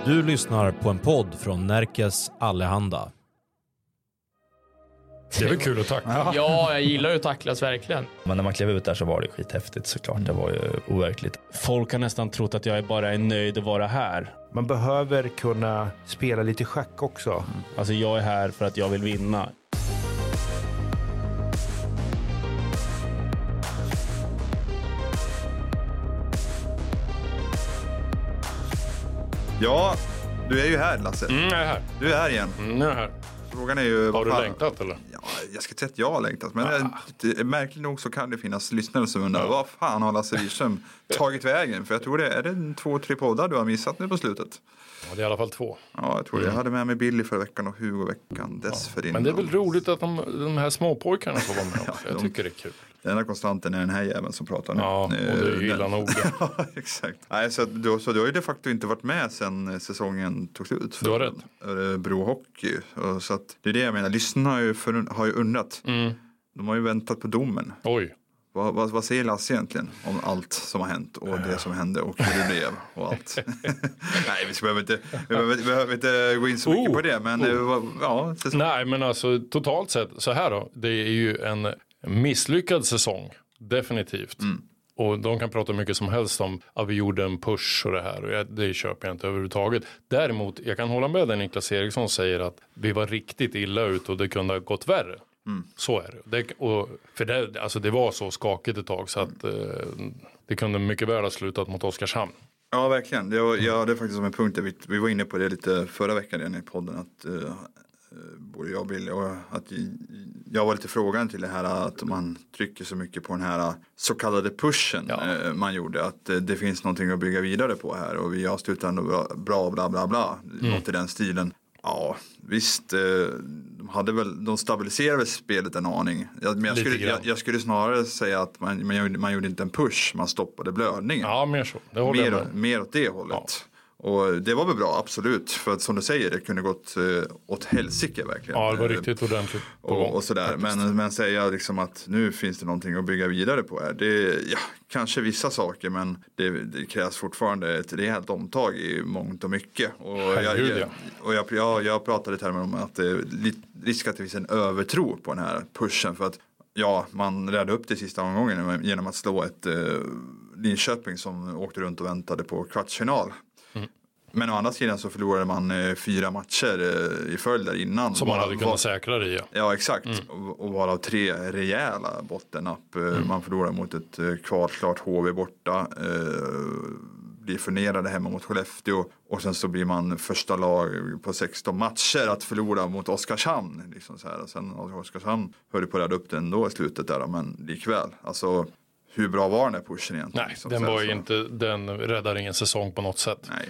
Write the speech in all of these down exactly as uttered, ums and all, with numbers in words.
Du lyssnar på en podd från Närkes Allehanda. Det är väl kul att tackla. Ja, jag gillar ju att tacklas verkligen. Men när man klev ut där så var det skithäftigt såklart. Det var ju overkligt. Folk har nästan trott att jag bara är nöjd att vara här. Man behöver kunna spela lite schack också. Mm. Alltså jag är här för att jag vill vinna. Ja, du är ju här, Lasse. Mm, jag är här. Du är här igen. Mm, jag är här. Frågan är ju... Har du fan... längtat eller? Ja, jag ska säga att jag har längtat. Men ah. det, märkligt nog så kan det finnas lyssnare som undrar, ja. vad fan har Lasse Wirström tagit vägen? För jag tror det är det två, tre poddar du har missat nu på slutet. Ja, det är i alla fall två. Ja, jag tror det. Jag hade med mig Billy förra veckan och Hugo veckan dessförinnan. Ja. Men det är väl roligt att de, de här småpojkarna får vara med också. ja, jag de, tycker det är kul. Den enda konstanten är den här jäveln som pratar nu. Ja, och det gillar nog det. Ja, exakt. Nej, så, du, så du har ju de facto inte varit med sen säsongen tog slut. Du har rätt. Örebro Hockey. Och så att, det är det jag menar. Lyssnarna har ju, för, har ju undrat. Mm. De har ju väntat på domen. Oj. Vad, vad, vad säger Lasse egentligen om allt som har hänt och det som hände och hur det blev och allt? Nej, vi, ska, behöver, inte, vi, behöver, vi behöver inte gå in så mycket oh, på det. Men, oh. ja, Nej, men alltså totalt sett, så här då. Det är ju en misslyckad säsong, definitivt. Mm. Och de kan prata mycket som helst om att vi gjorde en push och det här. Och jag, det köper jag inte överhuvudtaget. Däremot, jag kan hålla med den Niklas Eriksson säger att vi var riktigt illa ut och det kunde ha gått värre. Mm. Så är det. det och för det, alltså det var så skakigt ett tag så att eh, det kunde mycket väl ha slutat mot Oskarshamn. Ja, verkligen. Det var, ja, det är faktiskt som en punkt. Vi, vi var inne på det lite förra veckan i podden att eh, både jag och Bill och att jag var lite frågan till det här att man trycker så mycket på den här så kallade pushen ja. eh, man gjorde. Att eh, det finns någonting att bygga vidare på här och vi avslutar ändå bra, bra bla bla bla. Mm. Något i den stilen. Ja, visst, de hade väl, de stabiliserade spelet en aning. Jag, men jag skulle, jag, jag skulle snarare säga att man, man, gjorde, man gjorde inte en push, man stoppade blödningen. Ja, mer så. Det mer, mer åt det hållet. Ja. Och det var väl bra, absolut. För att som du säger, det kunde gått eh, åt helsike verkligen. Ja, det var riktigt ordentligt på gång. Och, och sådär. Men, men säga liksom att nu finns det någonting att bygga vidare på här. Det, ja, kanske vissa saker, men det, det krävs fortfarande ett rejält omtag i mångt och mycket. Och Herregud, jag, ja. och jag, jag, jag pratade lite om att det är risk att det finns en övertro på den här pushen. För att ja, man räddade upp det sista omgången genom att slå ett eh, Linköping som åkte runt och väntade på kvartsfinal. Mm. Men å andra sidan så förlorade man eh, fyra matcher eh, i följd där innan. Som man hade kunnat var, säkra det i. Ja, ja exakt. Mm. Och, och varav tre rejäla bottennapp. Eh, mm. Man förlorade mot ett eh, kvalklart H V borta. Eh, blir förnedrade hemma mot Skellefteå. Och sen så blir man första lag på sexton matcher att förlora mot Oskarshamn. Liksom så här. Och sen Oskarshamn höll på att rädda upp den då i slutet där. Men likväl. Alltså... Hur bra var den här pushen egentligen? Nej, den var ju inte, den räddar ingen säsong på något sätt. Nej.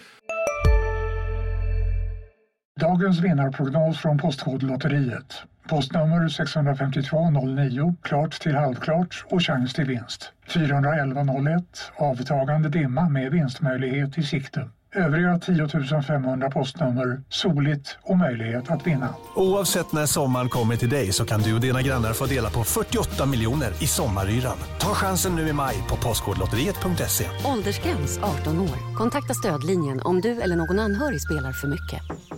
Dagens vinnarprognos från Postkodlotteriet. Postnummer sex fem två noll nio, klart till halvklart och chans till vinst. fyra elva noll ett, avtagande dimma med vinstmöjlighet i sikte. Övriga tio tusen femhundra postnummer, soligt och möjlighet att vinna. Oavsett när sommaren kommer till dig så kan du och dina grannar få dela på fyrtioåtta miljoner i sommaryran. Ta chansen nu i maj på postkodlotteriet punkt se. Åldersgräns arton år. Kontakta stödlinjen om du eller någon anhörig spelar för mycket.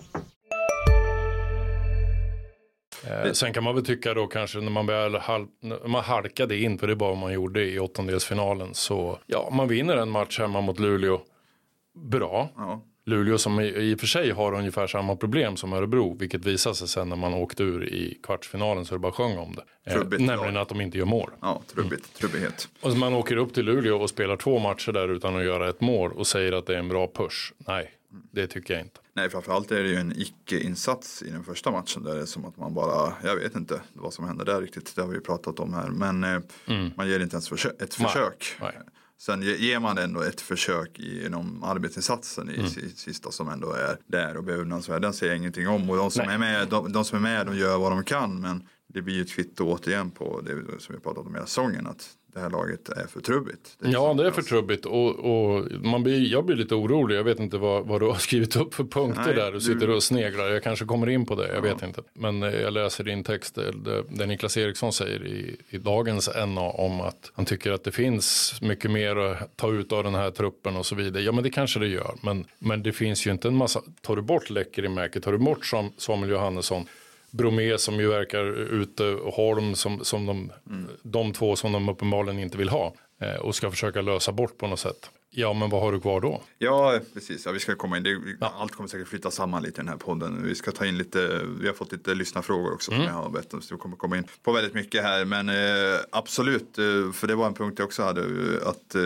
Eh, sen kan man väl tycka då kanske när man väl hal- när man halkade in, för det var vad man gjorde i åttondelsfinalen, så ja, man vinner en match hemma mot Luleå. Bra. Ja. Luleå som i, i och för sig har ungefär samma problem som Örebro, vilket visar sig sen när man åkte ur i kvartsfinalen så är det bara sjung om det. Eh, nämligen ja. Att de inte gör mål. Ja, trubbigt, mm. trubbighet. Och så man åker upp till Luleå och spelar två matcher där utan att göra ett mål och säger att det är en bra push. Nej, det tycker jag inte. Nej, framförallt är det ju en icke-insats i den första matchen där det är som att man bara, jag vet inte vad som händer där riktigt, det har vi pratat om här. Men eh, mm. man ger inte ens försö- ett försök. Nej. Nej. Sen ger man ändå ett försök inom arbetsinsatsen i mm. sista som ändå är där och beundransvärd. Den säger jag ingenting om. Och de som, är med, de, de som är med, de gör vad de kan. Men det blir ju ett kvitto återigen på det som vi pratat om hela säsongen. Att det här laget är för trubbigt. Det är ja, det är för trubbigt och, och man blir, jag blir lite orolig. Jag vet inte vad, vad du har skrivit upp för punkter. Nej, där. Du sitter och sneglar. Jag kanske kommer in på det, jag ja. vet inte. Men jag läser din text där Niklas Eriksson säger i, i dagens N A om att han tycker att det finns mycket mer att ta ut av den här truppen och så vidare. Ja, men det kanske det gör. Men, men det finns ju inte en massa, tar du bort Lekkerimäki, tar du bort Samuel Johannesson, Bromé som ju verkar ute och Holm som, som de, mm. de två som de uppenbarligen inte vill ha eh, och ska försöka lösa bort på något sätt. Ja, men vad har du kvar då? Ja, precis. Ja, vi ska komma in. Det, ja. Allt kommer säkert flytta samman lite i den här podden. Vi ska ta in lite, vi har fått lite lyssnarfrågor också mm. som jag har bett om. Så vi kommer komma in på väldigt mycket här. Men eh, absolut, eh, för det var en punkt jag också hade. Att eh,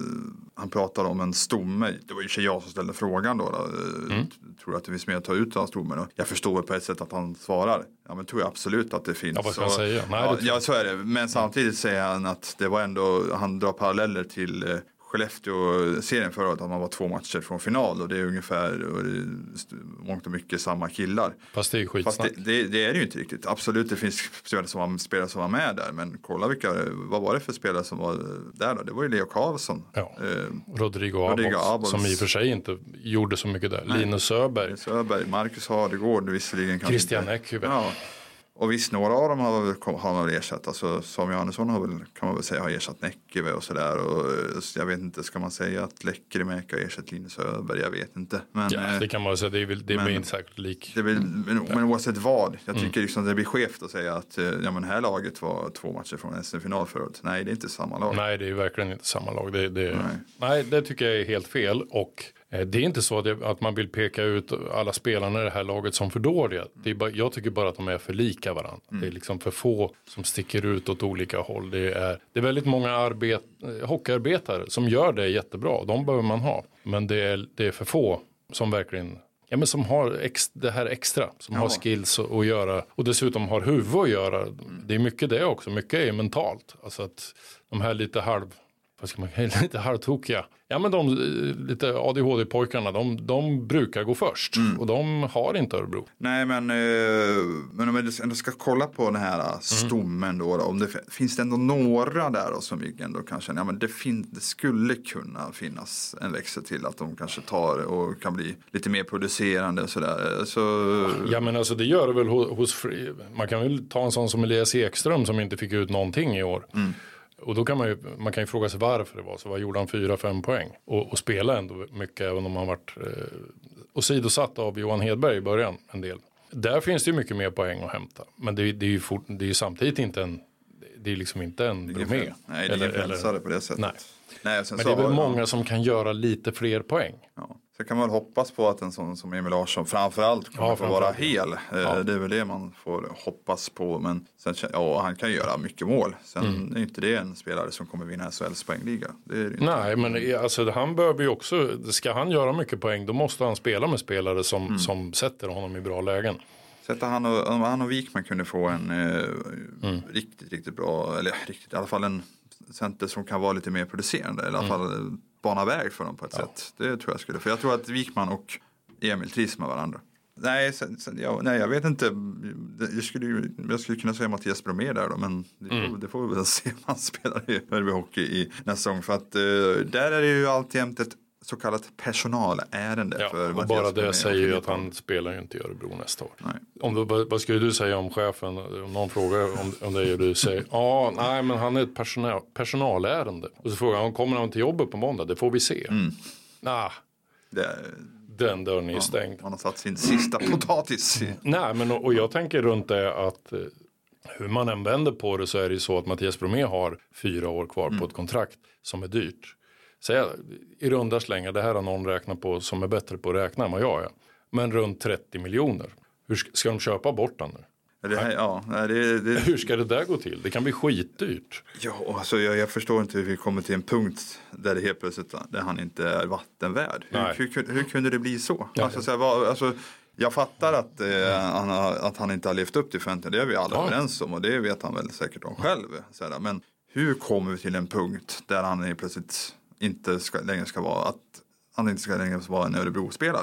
han pratade om en stomme. Det var ju inte jag som ställde frågan då. då. Mm. Tror du att det finns mer att ta ut av stommen? Jag förstår på ett sätt att han svarar. Ja, men tror jag absolut att det finns. Ja, vad ska jag säga? Nej, ja, det ja, så är det. Men samtidigt säger han att det var ändå, han drar paralleller till eh, Skellefteå-serien förra året att man var två matcher från final och det är ungefär och det är mångt och mycket samma killar. Fast det är skitsnack. Fast det, det, det är det ju inte riktigt. Absolut, det finns spelare som var, spelare som var med där, men kolla vilka, vad var det för spelare som var där då? Det var ju Leo Karlsson. Ja. Eh, Rodrigo, Rodrigo Abols, Abols, som i och för sig inte gjorde så mycket där. Nej. Linus Söberg. Söberg, Marcus Hardegård visserligen. Christian Eckhuber. Ja. Och visst, några av dem har, väl, har man väl ersatt. Alltså, Samuel Johannesson har väl, kan man väl säga, har ersatt Näckive och sådär. Och jag vet inte, ska man säga att Lekkerimäki har ersatt Linus Öberg? Jag vet inte. Men, ja, det kan man väl säga. Det, är väl, det men, blir inte säkert lik. Det blir, men, men oavsett vad. Jag tycker mm. liksom det blir skevt att säga att ja, men här laget var två matcher från S M-final förut. Nej, det är inte samma lag. Nej, det är verkligen inte samma lag. Det, det, nej. nej, det tycker jag är helt fel. Och det är inte så att man vill peka ut alla spelarna i det här laget som för dåliga. Det är bara, jag tycker bara att de är för lika varandra. Mm. Det är liksom för få som sticker ut åt olika håll. Det är, det är väldigt många arbet, hockeyarbetare som gör det jättebra. De behöver man ha. Men det är, det är för få som verkligen, ja, men som har ex, det här extra. Som ja. har skills att, att göra. Och dessutom har huvud att göra. Det är mycket det också. Mycket är mentalt. Alltså att de här lite halv... Vad ska man säga, lite halvtokiga. Ja, men de lite A D H D-pojkarna, de, de brukar gå först. Mm. Och de har inte Örebro. Nej, men, eh, men om vi ändå ska kolla på den här stommen då, då. Om det, finns det ändå några där då, som vi ändå kanske, ja, men det, fin, det skulle kunna finnas en växel till att de kanske tar och kan bli lite mer producerande och sådär. Så... Ja, men alltså det gör det väl hos, hos man kan väl ta en sån som Elias Ekström som inte fick ut någonting i år. Mm. Och då kan man ju, man kan ju fråga sig varför det var så. Vad gjorde han fyra fem poäng? Och, och spela ändå mycket även om han varit eh, åsidosatt av Johan Hedberg i början en del. Där finns det ju mycket mer poäng att hämta. Men det, det är ju fort, det är ju samtidigt inte en, det är liksom inte en Bromé. Nej, det är ingen frälsare på det sättet. Nej. Nej, men det är väl många som kan göra lite fler poäng. Ja. Så kan man hoppas på att en sån som Emil Larsson framförallt kommer ja, få vara hel. Ja. Det är väl det man får hoppas på. Men sen, ja, han kan göra mycket mål. Sen mm. är inte det en spelare som kommer vinna S H L:s poängliga. Det är det inte. Nej, men alltså, han behöver ju också, ska han göra mycket poäng, då måste han spela med spelare som, mm. som sätter honom i bra lägen. Sätta han och, om han och Wikman kunde få en eh, mm. riktigt, riktigt bra, eller riktigt, i alla fall en center som kan vara lite mer producerande. Eller i alla fall mm. bana väg för dem på ett ja. sätt. Det tror jag skulle. För jag tror att Wikman och Emil trivs med varandra. Nej, sen, sen, ja, nej jag vet inte. Jag skulle, jag skulle kunna säga Mattias Bromé där då. Men det, mm. får, det får vi väl se om han spelar i Örby Hockey i nästa säsong. För att uh, där är det ju alltid ett så kallat personalärende. Ja, för och Mattias bara det Bromé säger ju att han spelar ju inte i Örebro nästa år. Nej. Om du, vad skulle du säga om chefen? Om någon frågar om, om det och du säger ja, nej men han är ett personal, personalärende. Och så frågar han, kommer han till jobbet på måndag? Det får vi se. Mm. Nah, det, den dörren är ja, stängd. Han har satt sin sista potatis. Nej, men och, och jag tänker runt det att hur man än vänder på det så är det ju så att Mattias Bromé har fyra år kvar mm. på ett kontrakt som är dyrt. Säg i runda slängar, det här har någon räknat på som är bättre på att räkna än vad jag är. Men runt trettio miljoner. Hur ska, ska de köpa bort den nu? Det här, ja, det, det, hur ska det där gå till? Det kan bli skitdyrt. Ja, alltså jag, jag förstår inte hur vi kommer till en punkt där det helt plötsligt där han inte är vattenvärd. Hur, hur, hur, hur kunde det bli så? Ja, alltså, så här, vad, alltså, jag fattar att, eh, han har, att han inte har levt upp till förväntningarna. Det är vi alla ja. överens om och det vet han väl säkert om själv. Så här, men hur kommer vi till en punkt där han är plötsligt inte ska, längre ska vara att han inte ska längre vara en Örebro-spelare?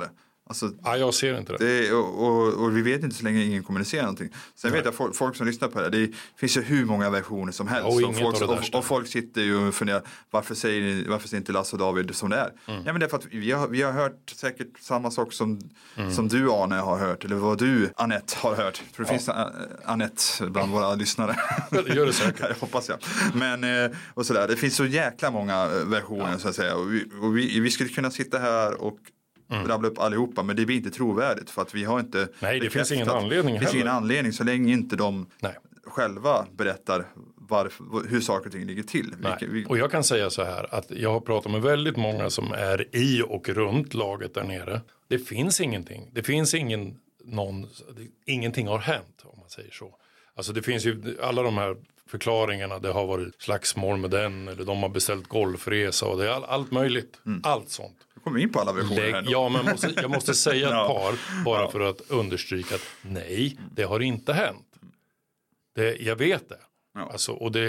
Alltså, ja, jag ser inte det. det och, och, och vi vet inte så länge ingen kommunicerar någonting. Sen Nej. vet jag folk, folk som lyssnar på det. Det finns ju hur många versioner som helst. Ja, och, och, folk, och, och folk sitter ju och funderar, varför säger ni, varför säger inte Lasse och David som det är? Mm. Ja, men det är för att vi har, vi har hört säkert samma sak som, mm. som du Arne har hört. Eller vad du Anette har hört. För det ja. finns Anette bland våra lyssnare. Det gör det säkert. Jag hoppas jag. Men och sådär. Det finns så jäkla många versioner ja. så att säga. Och vi, och vi, vi skulle kunna sitta här och Mm. rabbla upp allihopa, men det blir inte trovärdigt för att vi har inte Nej, det finns ingen anledning. Det finns ingen anledning så länge inte de Nej. själva berättar varför, hur saker och ting ligger till. Vi, vi... Och jag kan säga så här att jag har pratat med väldigt många som är i och runt laget där nere. Det finns ingenting. Det finns ingen någon, ingenting har hänt om man säger så. Alltså det finns ju alla de här förklaringarna, det har varit slagsmål med den eller de har beställt golfresa och det är all, allt möjligt. Mm. Allt sånt. Kommer in på alla versioner här. Ja, men måste, jag måste säga ett ja. par bara ja. för att understryka att nej, det har inte hänt. Det, jag vet det. Ja. Alltså, och det,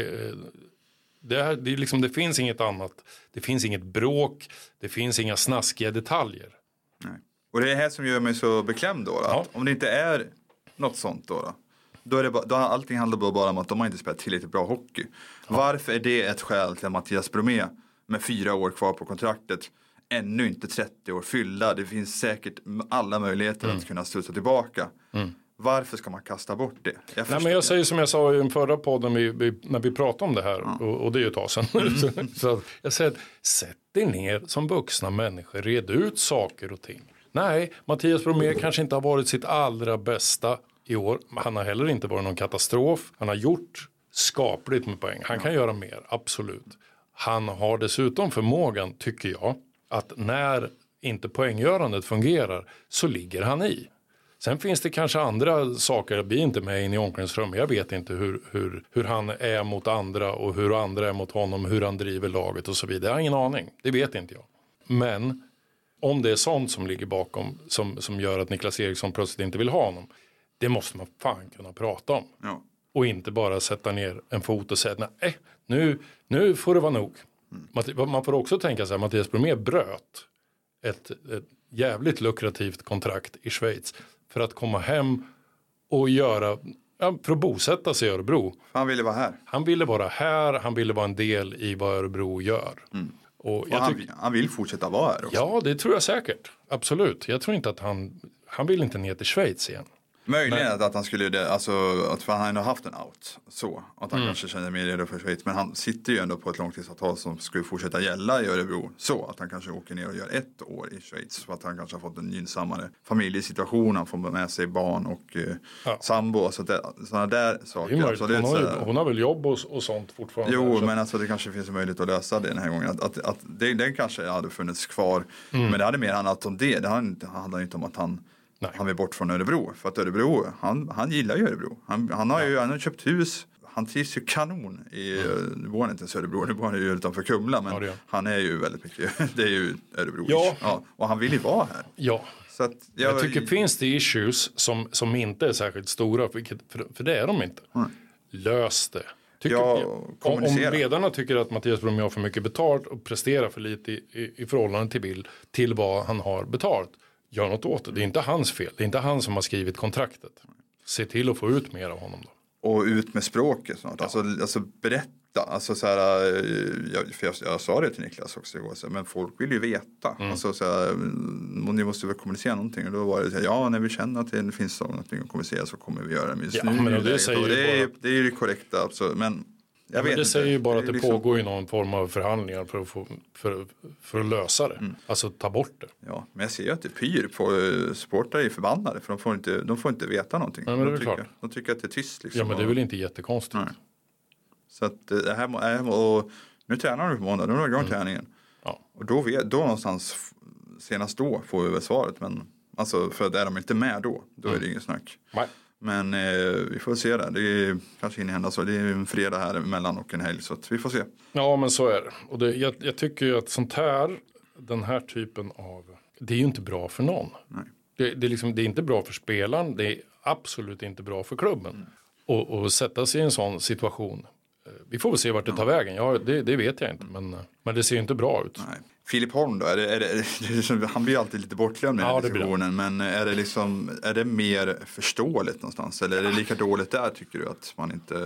det, är, det, är liksom, det finns inget annat. Det finns inget bråk. Det finns inga snaskiga detaljer. Nej. Och det är det här som gör mig så beklämd då. då ja. att om det inte är något sånt då. då Då är det bara, då allting handlar bara om att de har inte spelat tillräckligt bra hockey. Ja. Varför är det ett skäl till att Mattias Bromé med fyra år kvar på kontraktet ännu inte trettio år fyllda? Det finns säkert alla möjligheter mm. att kunna studsa tillbaka. Mm. Varför ska man kasta bort det? Jag, Nej, men jag säger som jag sa i den förra podden vi, vi, när vi pratade om det här. Ja. Och, och det är ju ett tag sedan. Mm. så, så jag säger att sätt dig ner som vuxna människor. Red ut saker och ting. Nej, Mattias Bromé kanske inte har varit sitt allra bästa i år. Han har heller inte varit någon katastrof. Han har gjort skapligt med poäng. Han kan göra mer, absolut. Han har dessutom förmågan, tycker jag, att när inte poänggörandet fungerar så ligger han i. Sen finns det kanske andra saker, jag blir inte med in i omklädningsrummet. Jag vet inte hur, hur, hur han är mot andra och hur andra är mot honom, hur han driver laget och så vidare. Jag har ingen aning, det vet inte jag. Men om det är sånt som ligger bakom som, som gör att Niklas Eriksson plötsligt inte vill ha honom, det måste man fan kunna prata om. Ja. Och inte bara sätta ner en fot och säga nej, nu, nu får det vara nog. Mm. Man får också tänka sig att Mattias Bromé bröt ett, ett jävligt lukrativt kontrakt i Schweiz för att komma hem och göra, ja, för att bosätta sig i Örebro. Han ville vara här. Han ville vara här, han ville vara en del i vad Örebro gör. Mm. Och, och jag han, tyck- han vill fortsätta vara här också. Ja, det tror jag säkert. Absolut. Jag tror inte att han, han vill inte ner till Schweiz igen. Möjligen men, att han skulle det, alltså att för han har haft en out så att han mm. kanske känner mer redo för Schweiz, men han sitter ju ändå på ett långtidsavtal som skulle fortsätta gälla i Örebro så att han kanske åker ner och gör ett år i Schweiz för att han kanske har fått en gynnsammare familjesituation, han får med sig barn och eh, ja. sambo så det, sådana där saker. Alltså, hon, har ju, hon har väl jobb och, och sånt fortfarande. Jo, men alltså det kanske finns en möjlighet att lösa det den här gången att, att, att det, den kanske hade funnits kvar mm. men det hade mer handlat om det, det handlar inte om att han Nej. Han vill bort från Örebro. För att Örebro, han, han gillar ju Örebro. Han, han har ju han har köpt hus. Han trivs ju kanon i, mm. nu bor han inte i Örebro, nu bor han ju utanför Kumla. Men ja, han är ju väldigt mycket, det är ju Örebro. Ja. Ja, och han vill ju vara här. Ja. Så att jag, jag tycker finns det issues som, som inte är särskilt stora, för, för, för det är de inte. Mm. Lös det. Tycker, ja, om, om ledarna tycker att Mattias Bromé har för mycket betalt och presterar för lite i, i, i förhållande till, bild, till vad han har betalt. Gör något åt det. Det är inte hans fel. Det är inte han som har skrivit kontraktet. Se till att få ut mer av honom då. Och ut med språket snart. Ja. Alltså, alltså berätta. Alltså så här, jag, för jag, jag sa det till Niklas också igår. Så, men folk vill ju veta. Mm. Alltså så här, ni måste väl kommunicera någonting. Och då var det så här, ja när vi känner att det finns någonting att kommunicera så kommer vi göra det. Men ja, men det, det, säger det, är, bara... det är ju det korrekta. Absolut. Men jag ja, vet men det inte. säger ju bara det att det liksom... pågår i någon form av förhandlingar för att, få, för, för att lösa det. Mm. Alltså ta bort det. Ja, men jag ser ju att det pyr på uh, supportrar är förbannade. För de får inte, de får inte veta någonting. Nej, men det de, är tycker, klart. de tycker att det är tyst. Liksom, ja, men det är väl inte jättekonstigt. Nej. Så att det här, och nu tränar du på måndag. Nu har du igång mm. träningen. Ja. Och då, vet, då någonstans, senast då får vi väl svaret. Men alltså, för att är de inte med då, då mm. är det ingen snack. Nej. Men eh, vi får se det. Det är kanske hinner hända så. Det är en fredag här emellan och en helg. Så att vi får se. Ja, men så är det. Och det, jag, jag tycker ju att sånt här, den här typen av, det är ju inte bra för någon. Nej. Det, det, är liksom, det är inte bra för spelaren. Det är absolut inte bra för klubben. Mm. Och, och sätta sig i en sån situation vi får väl se vart det tar vägen. Ja, det, det vet jag inte, men, men det ser inte bra ut. Nej. Filip Holm då, är det, är det, är det, han blir alltid lite bortglömd i ja, den diskussionen, men är det, liksom, är det mer förståeligt någonstans? Eller är det lika dåligt där, tycker du, att man inte,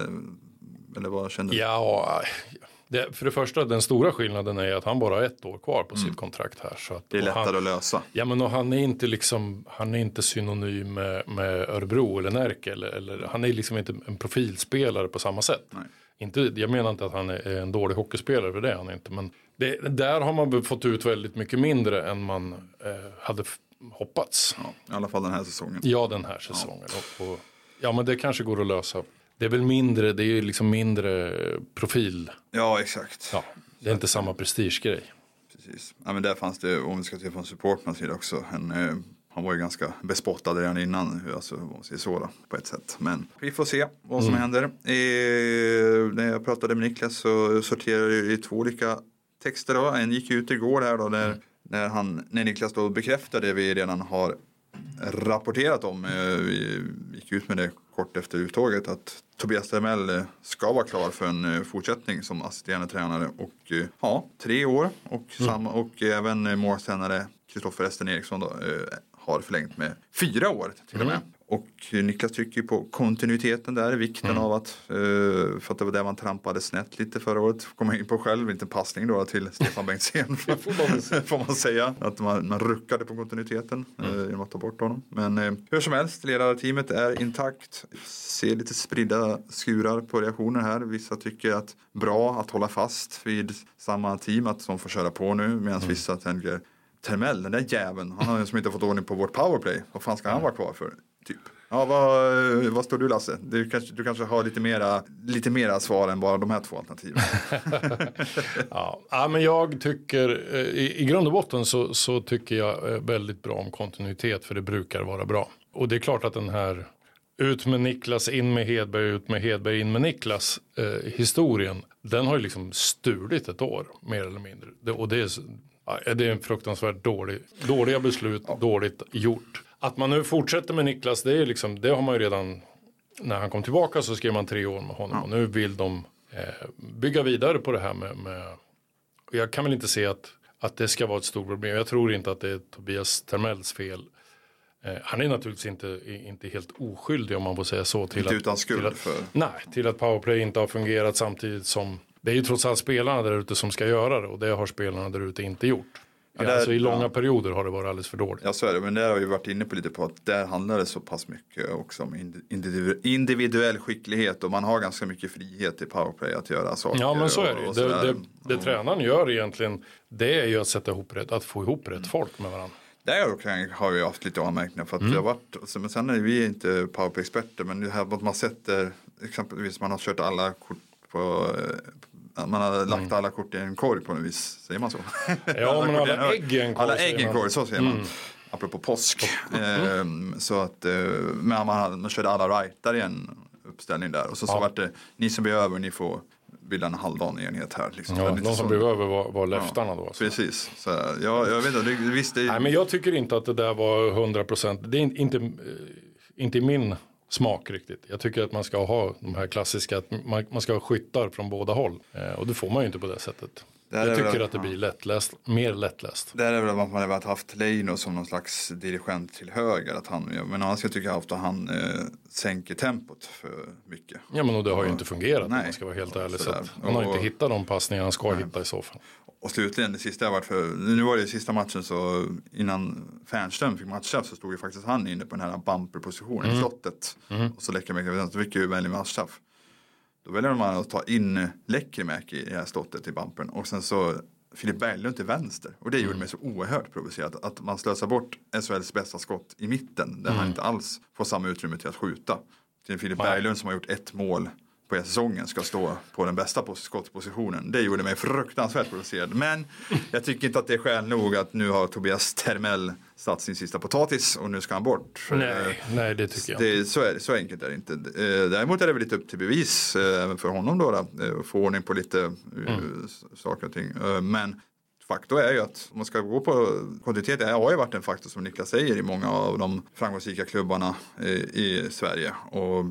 eller vad känner du? Ja, det, för det första, den stora skillnaden är att han bara har ett år kvar på mm. sitt kontrakt här. Så att, det är lättare han, att lösa. Ja, men och han är inte liksom, han är inte synonym med, med Örebro eller Närke, eller, eller han är liksom inte en profilspelare på samma sätt. Nej. Inte, jag menar inte att han är en dålig hockeyspelare, för det är han inte, men det, där har man fått ut väldigt mycket mindre än man eh, hade f- hoppats. Ja, i alla fall den här säsongen. Ja, den här säsongen. Ja. Och, och, ja, men det kanske går att lösa. Det är väl mindre, det är liksom mindre profil. Ja, exakt. Ja, det är inte samma prestigegrej. Precis. Ja, men där fanns det, om vi ska se från supportmans sida också, en, eh, han var ju ganska bespottad redan innan, alltså, om man säger så då, på ett sätt. Men vi får se vad som mm. händer. Eh, när jag pratade med Niklas så sorterade jag i två olika texter då. En gick ut igår här då, när, mm. när, han, när Niklas då bekräftade det vi redan har rapporterat om. Vi gick ut med det kort efter uttåget att Tobias Termell ska vara klar för en fortsättning som assisterande tränare. Och ja, tre år. Och, mm. samma, och även måltränare Kristoffer Esten Eriksson då, har förlängt med fyra år till och med. Mm. Och Niklas trycker på kontinuiteten där, vikten mm. av att, för att det var där man trampade snett lite förra året, kom jag in på själv, inte en passning då till Stefan Bengtzén, får man säga, att man, man ruckade på kontinuiteten mm. genom att ta bort honom. Men eh, hur som helst, ledarteamet är intakt, ser lite spridda skurar på reaktioner här, vissa tycker att bra att hålla fast vid samma team, att som får köra på nu, medan mm. vissa tänker Termell, den där jäveln, han har ju som inte fått ordning på vårt powerplay, vad fan ska han vara kvar för? Typ. Ja, vad, vad står du, Lasse? Du kanske, du kanske har lite mera, lite mera svar än bara de här två alternativen. ja. ja, men jag tycker i, i grund och botten så, så tycker jag väldigt bra om kontinuitet, för det brukar vara bra. Och det är klart att den här ut med Niklas, in med Hedberg, ut med Hedberg, in med Niklas eh, historien, den har ju liksom stulit ett år mer eller mindre. Det, och det är, ja, det är en fruktansvärt dålig, dåliga beslut, ja. dåligt gjort. Att man nu fortsätter med Niklas, det är liksom, det har man ju redan, när han kom tillbaka så skrev man tre år med honom. Ja. Och nu vill de eh, bygga vidare på det här med, med och jag kan väl inte se att, att det ska vara ett stort problem. Jag tror inte att det är Tobias Termells fel. Eh, han är naturligtvis inte, inte helt oskyldig, om man får säga så. Till inte att, utan skuld till att, för. Nej, till att powerplay inte har fungerat samtidigt som, det är ju trots allt spelarna där ute som ska göra det. Och det har spelarna där ute inte gjort. Ja, där, alltså i långa ja. perioder har det varit alldeles för dåligt. Ja, så är det. Men där har vi varit inne på lite på att där handlar det så pass mycket också om individuell skicklighet. Och man har ganska mycket frihet i powerplay att göra saker. Ja, men så är det ju. Och, och det, det, det ja. tränaren gör egentligen, det är ju att sätta ihop rätt, att få ihop rätt folk med varandra. Där har vi haft lite anmärkningar för att mm. det har varit, men sen är vi inte powerplay-experter, men det här att man sätter, exempelvis man har kört alla kort på, man har lagt mm. alla kort i en korg på något vis, säger man så? Ja, men alla ägg i en korg. Alla ägg i en korg, så säger man. Mm. Apropå påsk. Mm. Ehm, så att, men man, man körde alla rightar i en uppställning där. Och så, ja. så vart det, ni som blir över, ni får bilda en halvdan enhet här. Liksom. Ja, de som så... blev över var, var läftarna ja, då. Så. Precis. Så, ja, jag vet inte, det, visst det... Nej, men jag tycker inte att det där var hundra procent. Det är inte, inte min smak riktigt. Jag tycker att man ska ha de här klassiska, att man, man ska ha skyttar från båda håll. Eh, och det får man ju inte på det sättet. Där jag tycker väl, att det blir lättläst, mer lättläst. Där är väl att man har haft Leino som någon slags dirigent till höger. Att han, men annars jag tycker jag att han eh, sänker tempot för mycket. Ja, men och det har ju inte fungerat, nej, om man ska vara helt ärlig. Så att man har och, inte hittat de passningar han ska nej. hitta i så fall. Och slutligen, det sista jag varit för, nu var det sista matchen, så innan Fernström fick matchstraff så stod ju faktiskt han inne på den här bumper-positionen mm. i slottet. Mm. Och så Läckermäki, så fick ju välja matchstraff. Då väljer man att ta in Läckermäki i det här slottet i bumpern. Och sen så Filip Berglund till vänster. Och det gjorde mm. mig så oerhört provocerat. Att man slösar bort S H L:s bästa skott i mitten. Där mm. han inte alls får samma utrymme till att skjuta. Till Filip Nej. Berglund som har gjort ett mål på hela säsongen ska stå på den bästa skottpositionen. Det gjorde mig fruktansvärt provocerad. Men jag tycker inte att det är skäl nog att nu har Tobias Termell satt sin sista potatis och nu ska han bort. Nej, nej det tycker jag det, inte. Så, är, så enkelt är det inte. Däremot är det väl lite upp till bevis även för honom då. Att få ordning på lite mm. saker och ting. Men faktor är ju att om man ska gå på kontinuitet, det har ju varit en faktor som Niklas säger i många av de framgångsrika klubbarna i, i Sverige. Och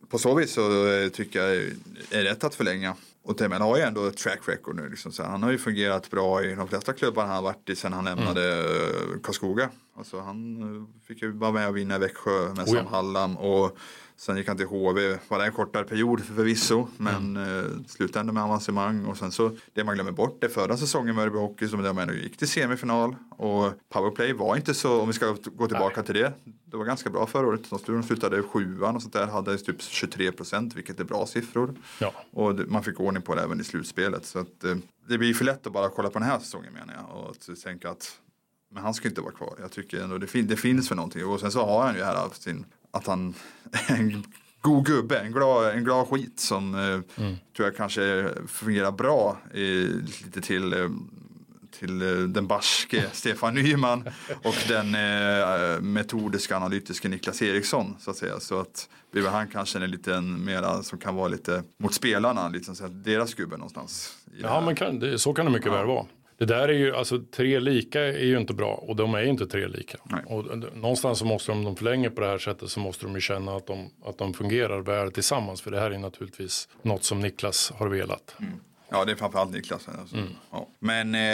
på så vis så tycker jag är rätt att förlänga. Och Temel har ju ändå ett track record nu. Liksom. Så han har ju fungerat bra i de flesta klubbar han har varit i sen han lämnade mm. Karlskoga. Alltså han fick ju vara med och vinna i Växjö med oh, Sam ja. Hallam. Och sen gick han till H V. Var det en kortare period förvisso. Men mm. eh, slutände med avancemang. Och sen så, det man glömmer bort det förra säsongen med Örebro Hockey som de gick till semifinal. Och powerplay var inte så, om vi ska gå tillbaka Nej. till det. Det var ganska bra förra året. De slutade sjuan och sånt där. Hade typ tjugotre procent, vilket är bra siffror. Ja. Och det, man fick ordning på det även i slutspelet. Så att, eh, det blir för lätt att bara kolla på den här säsongen menar jag. Och att tänka att men han ska inte vara kvar. Jag tycker ändå det, fin- det finns för någonting. Och sen så har han ju här sin, att han är en god gubbe. En glad, en glad skit som eh, mm. tror jag kanske fungerar bra i, lite till... Eh, till den barske Stefan Nyman och den eh, metodiska analytiska Niklas Eriksson så att säga. Så att blir han kanske en liten mera som kan vara lite mot spelarna, liksom så att deras gubbe någonstans. Ja, men kan, det, så kan det mycket ja. väl vara. Det där är ju, alltså tre lika är ju inte bra och de är ju inte tre lika. Nej. Och någonstans så måste de, om de förlänger på det här sättet så måste de ju känna att de, att de fungerar väl tillsammans för det här är naturligtvis något som Niklas har velat. Mm. Ja, det är framförallt Niklas. Alltså. Mm. Ja. Men eh,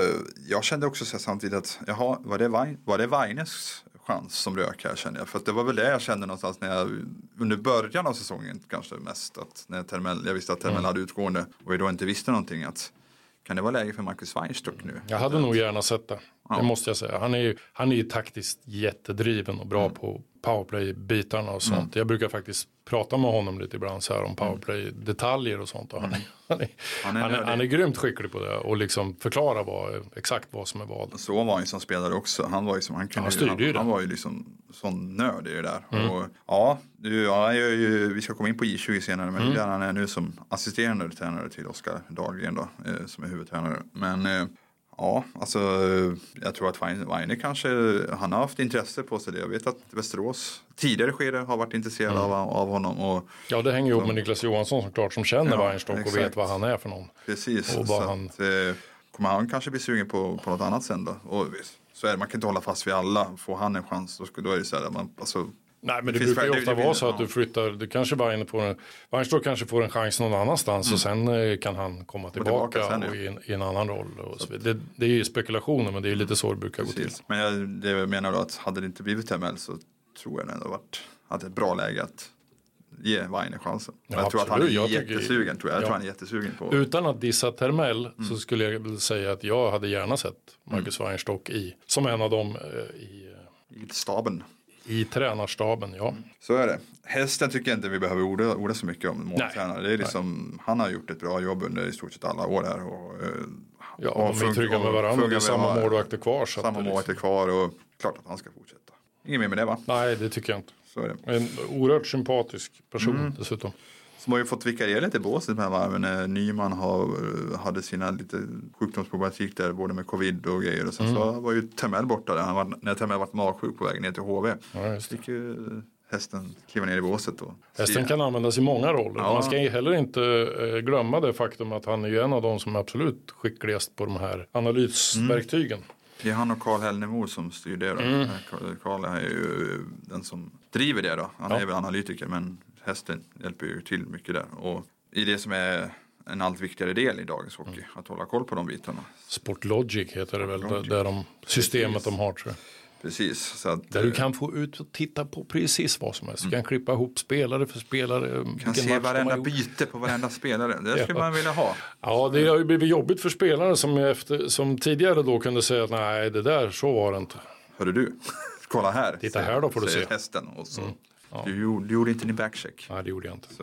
jag kände också så samtidigt att jaha, var det, Vain, var det Vaines chans som rök här kände jag? För att det var väl det jag kände någonstans när jag, under början av säsongen kanske mest. Att när Termel, jag visste att Termel mm. hade utgående och jag då inte visste någonting att kan det vara läge för Marcus Weinstock nu? Jag hade nog gärna sett det. Ja. Det måste jag säga. Han är ju, han är ju taktiskt jättedriven och bra mm. på powerplay-bitarna och sånt. Mm. Jag brukar faktiskt prata med honom lite ibland så här om powerplay-detaljer och sånt. Och han, är, han, är, han, är, han, är, han är grymt skicklig på det och liksom förklara vad, exakt vad som är vad. Så var han som spelare också. Han var ju som han kunde han styrde ju han, han var ju liksom sån nörd i det där. Mm. Och, ja, du, ja jag, ju, vi ska komma in på I tjugo senare men mm. där han är nu som assisterande tränare till Oskar Dahlgren då, eh, som är huvudtränare. Men eh, ja, alltså jag tror att Weine kanske, han har haft intresse på sig det. Jag vet att Västerås tidigare skede har varit intresserad mm. av, av honom. Och, ja, det hänger ju upp med Niklas Johansson såklart som känner ja, Weinstock och vet vad han är för någon. Precis, och så han... att, eh, kommer han kanske bli sugen på, på något annat sen då. Och så är det, man kan inte hålla fast vid alla. Får han en chans, då, då är det så här, man, alltså... Nej, men det, det brukar ju ofta vara så att du flyttar, du kanske bara inne på en, Weinstock kanske får en chans någon annanstans mm. och sen eh, kan han komma tillbaka, tillbaka sen, ja. och i, en, i en annan roll. Och så det, det är ju spekulationer men det är lite så det brukar Precis. gå till. Men jag, det jag menar då att hade det inte blivit Temel så tror jag det ändå varit att ett bra läge att ge Weine chansen. Ja, jag tror att han är jag jättesugen. Tror jag. jag ja. tror han är jättesugen på. Utan att dissa Termel mm. så skulle jag vilja säga att jag hade gärna sett Marcus mm. Weinstock i, som en av dem eh, i, i staben. I tränarstaben, ja. Så är det. Hästen tycker jag inte vi behöver orda, orda så mycket om måltränare. Det är liksom, han har gjort ett bra jobb under i stort sett alla år här. Och, ja, och de är trygga med varandra. Det är samma målvakter kvar. Så samma målvakter liksom. kvar och klart att han ska fortsätta. Ingen mer med det va? Nej, det tycker jag inte. Så är det. En oerhört sympatisk person mm. dessutom. Som har ju fått vikariera lite i båset med varven när Nyman har, hade sina lite sjukdomsproblematik där både med covid och grejer och sen mm. så var ju Temel borta där. Han var, när Temel var magsjuk på vägen ner till H V. Ja, så fick ju hästen kliva ner i båset då. Hästen kan användas i många roller. Ja. Man ska heller inte eh, glömma det faktum att han är ju en av de som är absolut skickligast på de här analysverktygen. Mm. Det är han och Karl Hellnemo som styr det då. Mm. Karl är ju den som driver det då. Han ja. är väl analytiker men hästen hjälper ju till mycket där. Och i det som är en allt viktigare del i dagens hockey. Mm. Att hålla koll på de bitarna. Sportlogic heter det väl. Där, där de, systemet precis. de har tror jag. Precis. Så att, där du kan få ut och titta på precis vad som helst. Du mm. kan klippa ihop spelare för spelare. Du kan se varenda byte på varenda spelare. Det skulle ja. man vilja ha. Ja, det har ju blivit jobbigt för spelare som, efter, som tidigare då kunde säga att nej, det där, så var det inte. Hörde du? Kolla här. Titta här då får du se. Hästen och så. Mm. Ja. Du, du gjorde inte din backcheck. Nej, det gjorde jag inte. Så.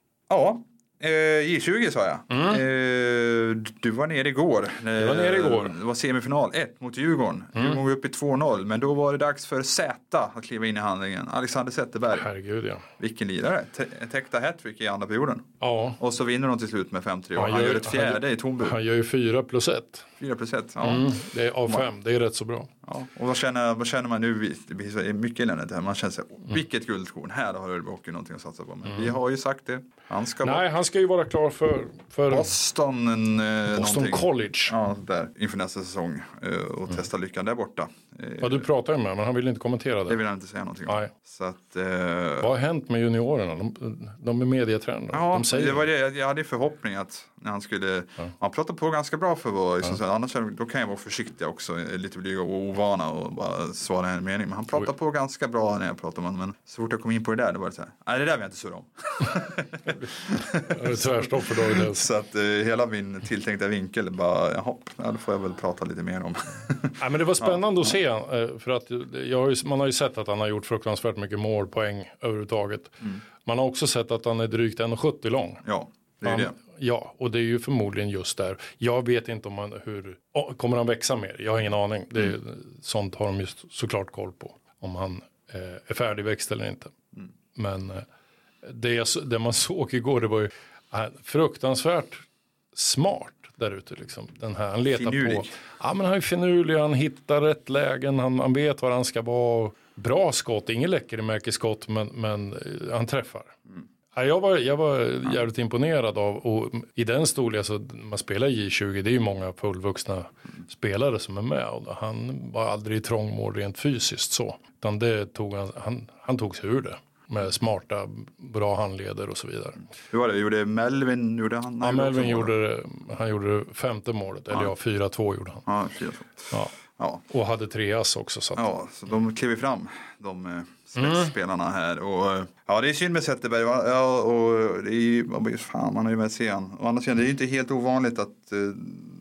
Ja, eh, J tjugo sa jag. Mm. Eh, du var nere igår. Jag var nere igår. Det var semifinal ett mot Djurgården. Mm. Djurgården var uppe i två noll. Men då var det dags för Z att kliva in i handlingen. Alexander Zetterberg. Herregud, ja. Vilken lirare. En täckta hattrick i andra perioden. Ja. Och så vinner de till slut med fem tre. Han, han gör ett fjärde han, i Tombu. Han gör ju fyra plus ett. Fyra plus ett, ja. Mm, det är av fem. Det är rätt så bra. Ja, och vad känner, vad känner man nu? Det blir så mycket eländigt här. Man känner sig, mm. vilket guldkorn. Här har Örby Hockey någonting att satsa på. Men mm. vi har ju sagt det. Han ska Nej, vara... han ska ju vara klar för, för Boston. En, Boston College. Ja, där. Inför nästa säsong. Och mm. testa lyckan där borta. Ja, du pratar ju med, men han vill inte kommentera det. Det vill han inte säga någonting om. Nej. Så att, eh... vad har hänt med juniorerna? De, de är medietrender. Ja, de säger det var det. Jag hade förhoppning att när han skulle... Ja. Han pratade på ganska bra för vad... Liksom, ja. Annars då kan jag vara försiktig också. Lite blyg och ovana och bara svara en mening. Men han pratade Oj. på ganska bra när jag pratade med honom. Men så fort jag kom in på det där, då var det så här. Nej, det där vill jag inte surra om. Det är tvärstopp för David. Så att eh, hela min tilltänkta vinkel bara, jaha, ja, då får jag väl prata lite mer om. Ja, men det var spännande ja. att se. För att jag har ju, man har ju sett att han har gjort fruktansvärt mycket målpoäng överhuvudtaget. Mm. Man har också sett att han är drygt en komma sjuttio lång. Ja, det är han, det. Ja, och det är ju förmodligen just där. Jag vet inte om han, hur, kommer han växa mer? Jag har ingen aning. Det är, mm. Sånt har de just såklart koll på. Om han eh, är färdigväxt eller inte. Mm. Men eh, det, det man såg igår, det var ju eh, fruktansvärt smart där ute liksom. Den här, han letar finurlig. på. Ja, men han är finurlig, han hittar rätt lägen, han, han vet var han ska vara. Bra skott, ingen läcker i märkeskott, men, men han träffar. Mm. Ja, jag var, jag var ja. jävligt imponerad av, och i den storlek, alltså, man spelar i J tjugo, det är ju många fullvuxna mm. spelare som är med, och han var aldrig i trångmål rent fysiskt så. Utan det tog han, han, han tog sig ur det. Med smarta, bra handleder och så vidare. Hur var det? Gjorde Melvin? Gjorde han? Ja, Melvin gjorde det, han gjorde det femte målet. Ja. Eller ja, fyra två gjorde han. Ja, fyra två. Ja. Ja. Och hade tre ass också. Så att... Ja, så de klev fram, de eh, spetsspelarna mm. här. Och, ja, det är synd med Zetterberg. Ja, och det är fan, man har ju med se han. Och annars, det är ju inte helt ovanligt att eh,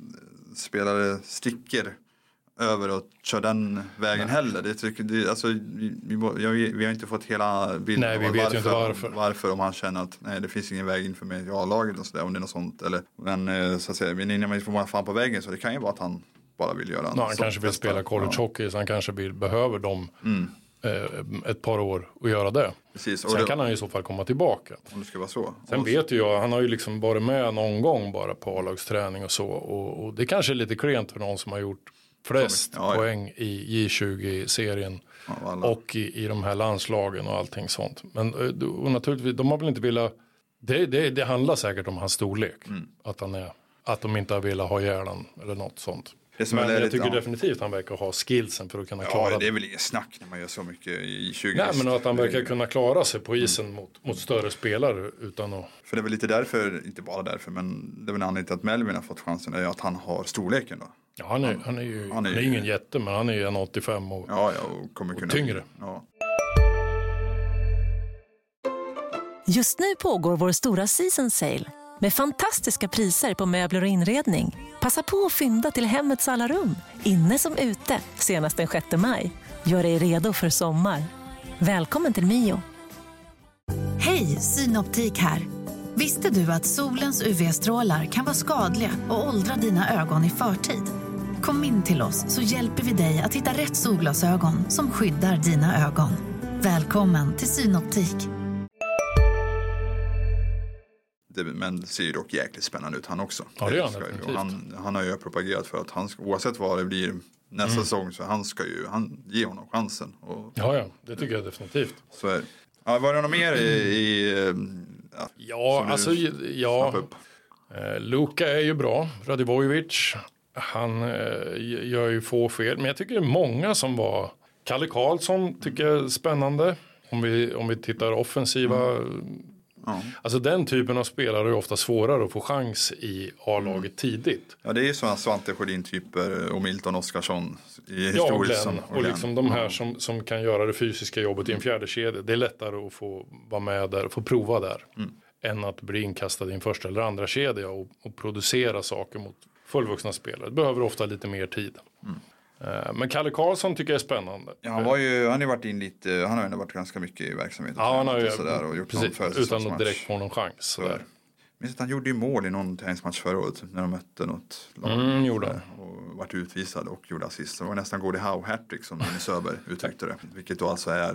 spelare sticker över och kör den vägen Nej. heller. Det tycker, det, alltså, vi, vi, vi har inte fått hela bilden. Nej, vi vet ju inte varför. Varför om han känner att nej, det finns ingen väg in för mig i A-laget och sådär, om det är något sånt. Eller, men så att säga, men innan man får man fan på vägen, så det kan ju vara att han bara vill göra no, han kanske vill spela college ja. hockey, så han kanske vill, behöver dem mm. eh, ett par år och göra det. Precis. Sen det, kan han i så fall komma tillbaka. Om det ska vara så. Sen och vet ju jag, han har ju liksom varit med någon gång bara på A-lagsträning och så. Och, och det kanske är lite klent för någon som har gjort flest ja, ja. poäng i J tjugo-serien ja, och i, i de här landslagen och allting sånt. Men och naturligtvis, de har väl inte velat, det, det, det handlar säkert om hans storlek. Mm. Att, han är, att de inte har velat ha hjärnan eller något sånt. Men jag tycker ja. definitivt han verkar ha skillsen för att kunna klara det. Ja, det är väl inget snack när man gör så mycket i tjugo. Nej, men att han verkar kunna klara sig på isen mm. mot, mot större spelare utan att... För det är väl lite därför, inte bara därför, men det är väl anledningen till att Melvin har fått chansen är att han har storleken då. Ja, han är, han, han är ju han är, han är ingen jätte, men han är en åttiofem och, ja, ja, och, kommer kunna, och tyngre. Ja. Just nu pågår vår stora season sale med fantastiska priser på möbler och inredning. Passa på att fynda till hemmets alla rum, inne som ute, senast den sjätte maj. Gör dig redo för sommar. Välkommen till Mio. Hej, Synoptik här. Visste du att solens U V-strålar kan vara skadliga och åldra dina ögon i förtid? Kom in till oss så hjälper vi dig att hitta rätt solglasögon som skyddar dina ögon. Välkommen till Synoptik. Det, men det ser ju dock jäkligt spännande ut han också. Ja, det är han, han, han har ju propagerat för att han ska, oavsett vad det blir nästa mm. säsong, så han ska ju han, ge honom chansen. Och, ja, ja, det tycker jag definitivt. Så är, ja, var det något mer i... i ja, ja alltså, ja. Eh, Luka är ju bra. Radivojevic, han eh, gör ju få fel. Men jag tycker det är många som var... Kalle Karlsson tycker jag är spännande. Om vi, om vi tittar offensiva... Mm. Ja. Alltså den typen av spelare är ofta svårare att få chans i A-laget mm. tidigt. Ja, det är ju sådana Svante Sjödin-typer och Milton Oskarsson i ja, historiskt. Ja, och, och liksom de här som, som kan göra det fysiska jobbet mm. i en fjärde kedja. Det är lättare att få vara med där, få prova där. Mm. Än att bli inkastad i en första eller andra kedja och, och producera saker mot fullvuxna spelare. Det behöver ofta lite mer tid. Mm. Men Kalle Karlsson tycker jag är spännande. Ja, han, var ju, han har varit in lite, han har ändå varit ganska mycket i verksamheten. Ja, han har ju sådär, och gjort precis, utan att direkt få någon chans. Så. Men han gjorde ju mål i någon träningsmatch förra året när de mötte något lag. Mm, gjorde han. Och vart utvisad och gjorde assist. Det var nästan Gordie Howe hattrick som Linus Söber uttryckte det. Vilket då alltså är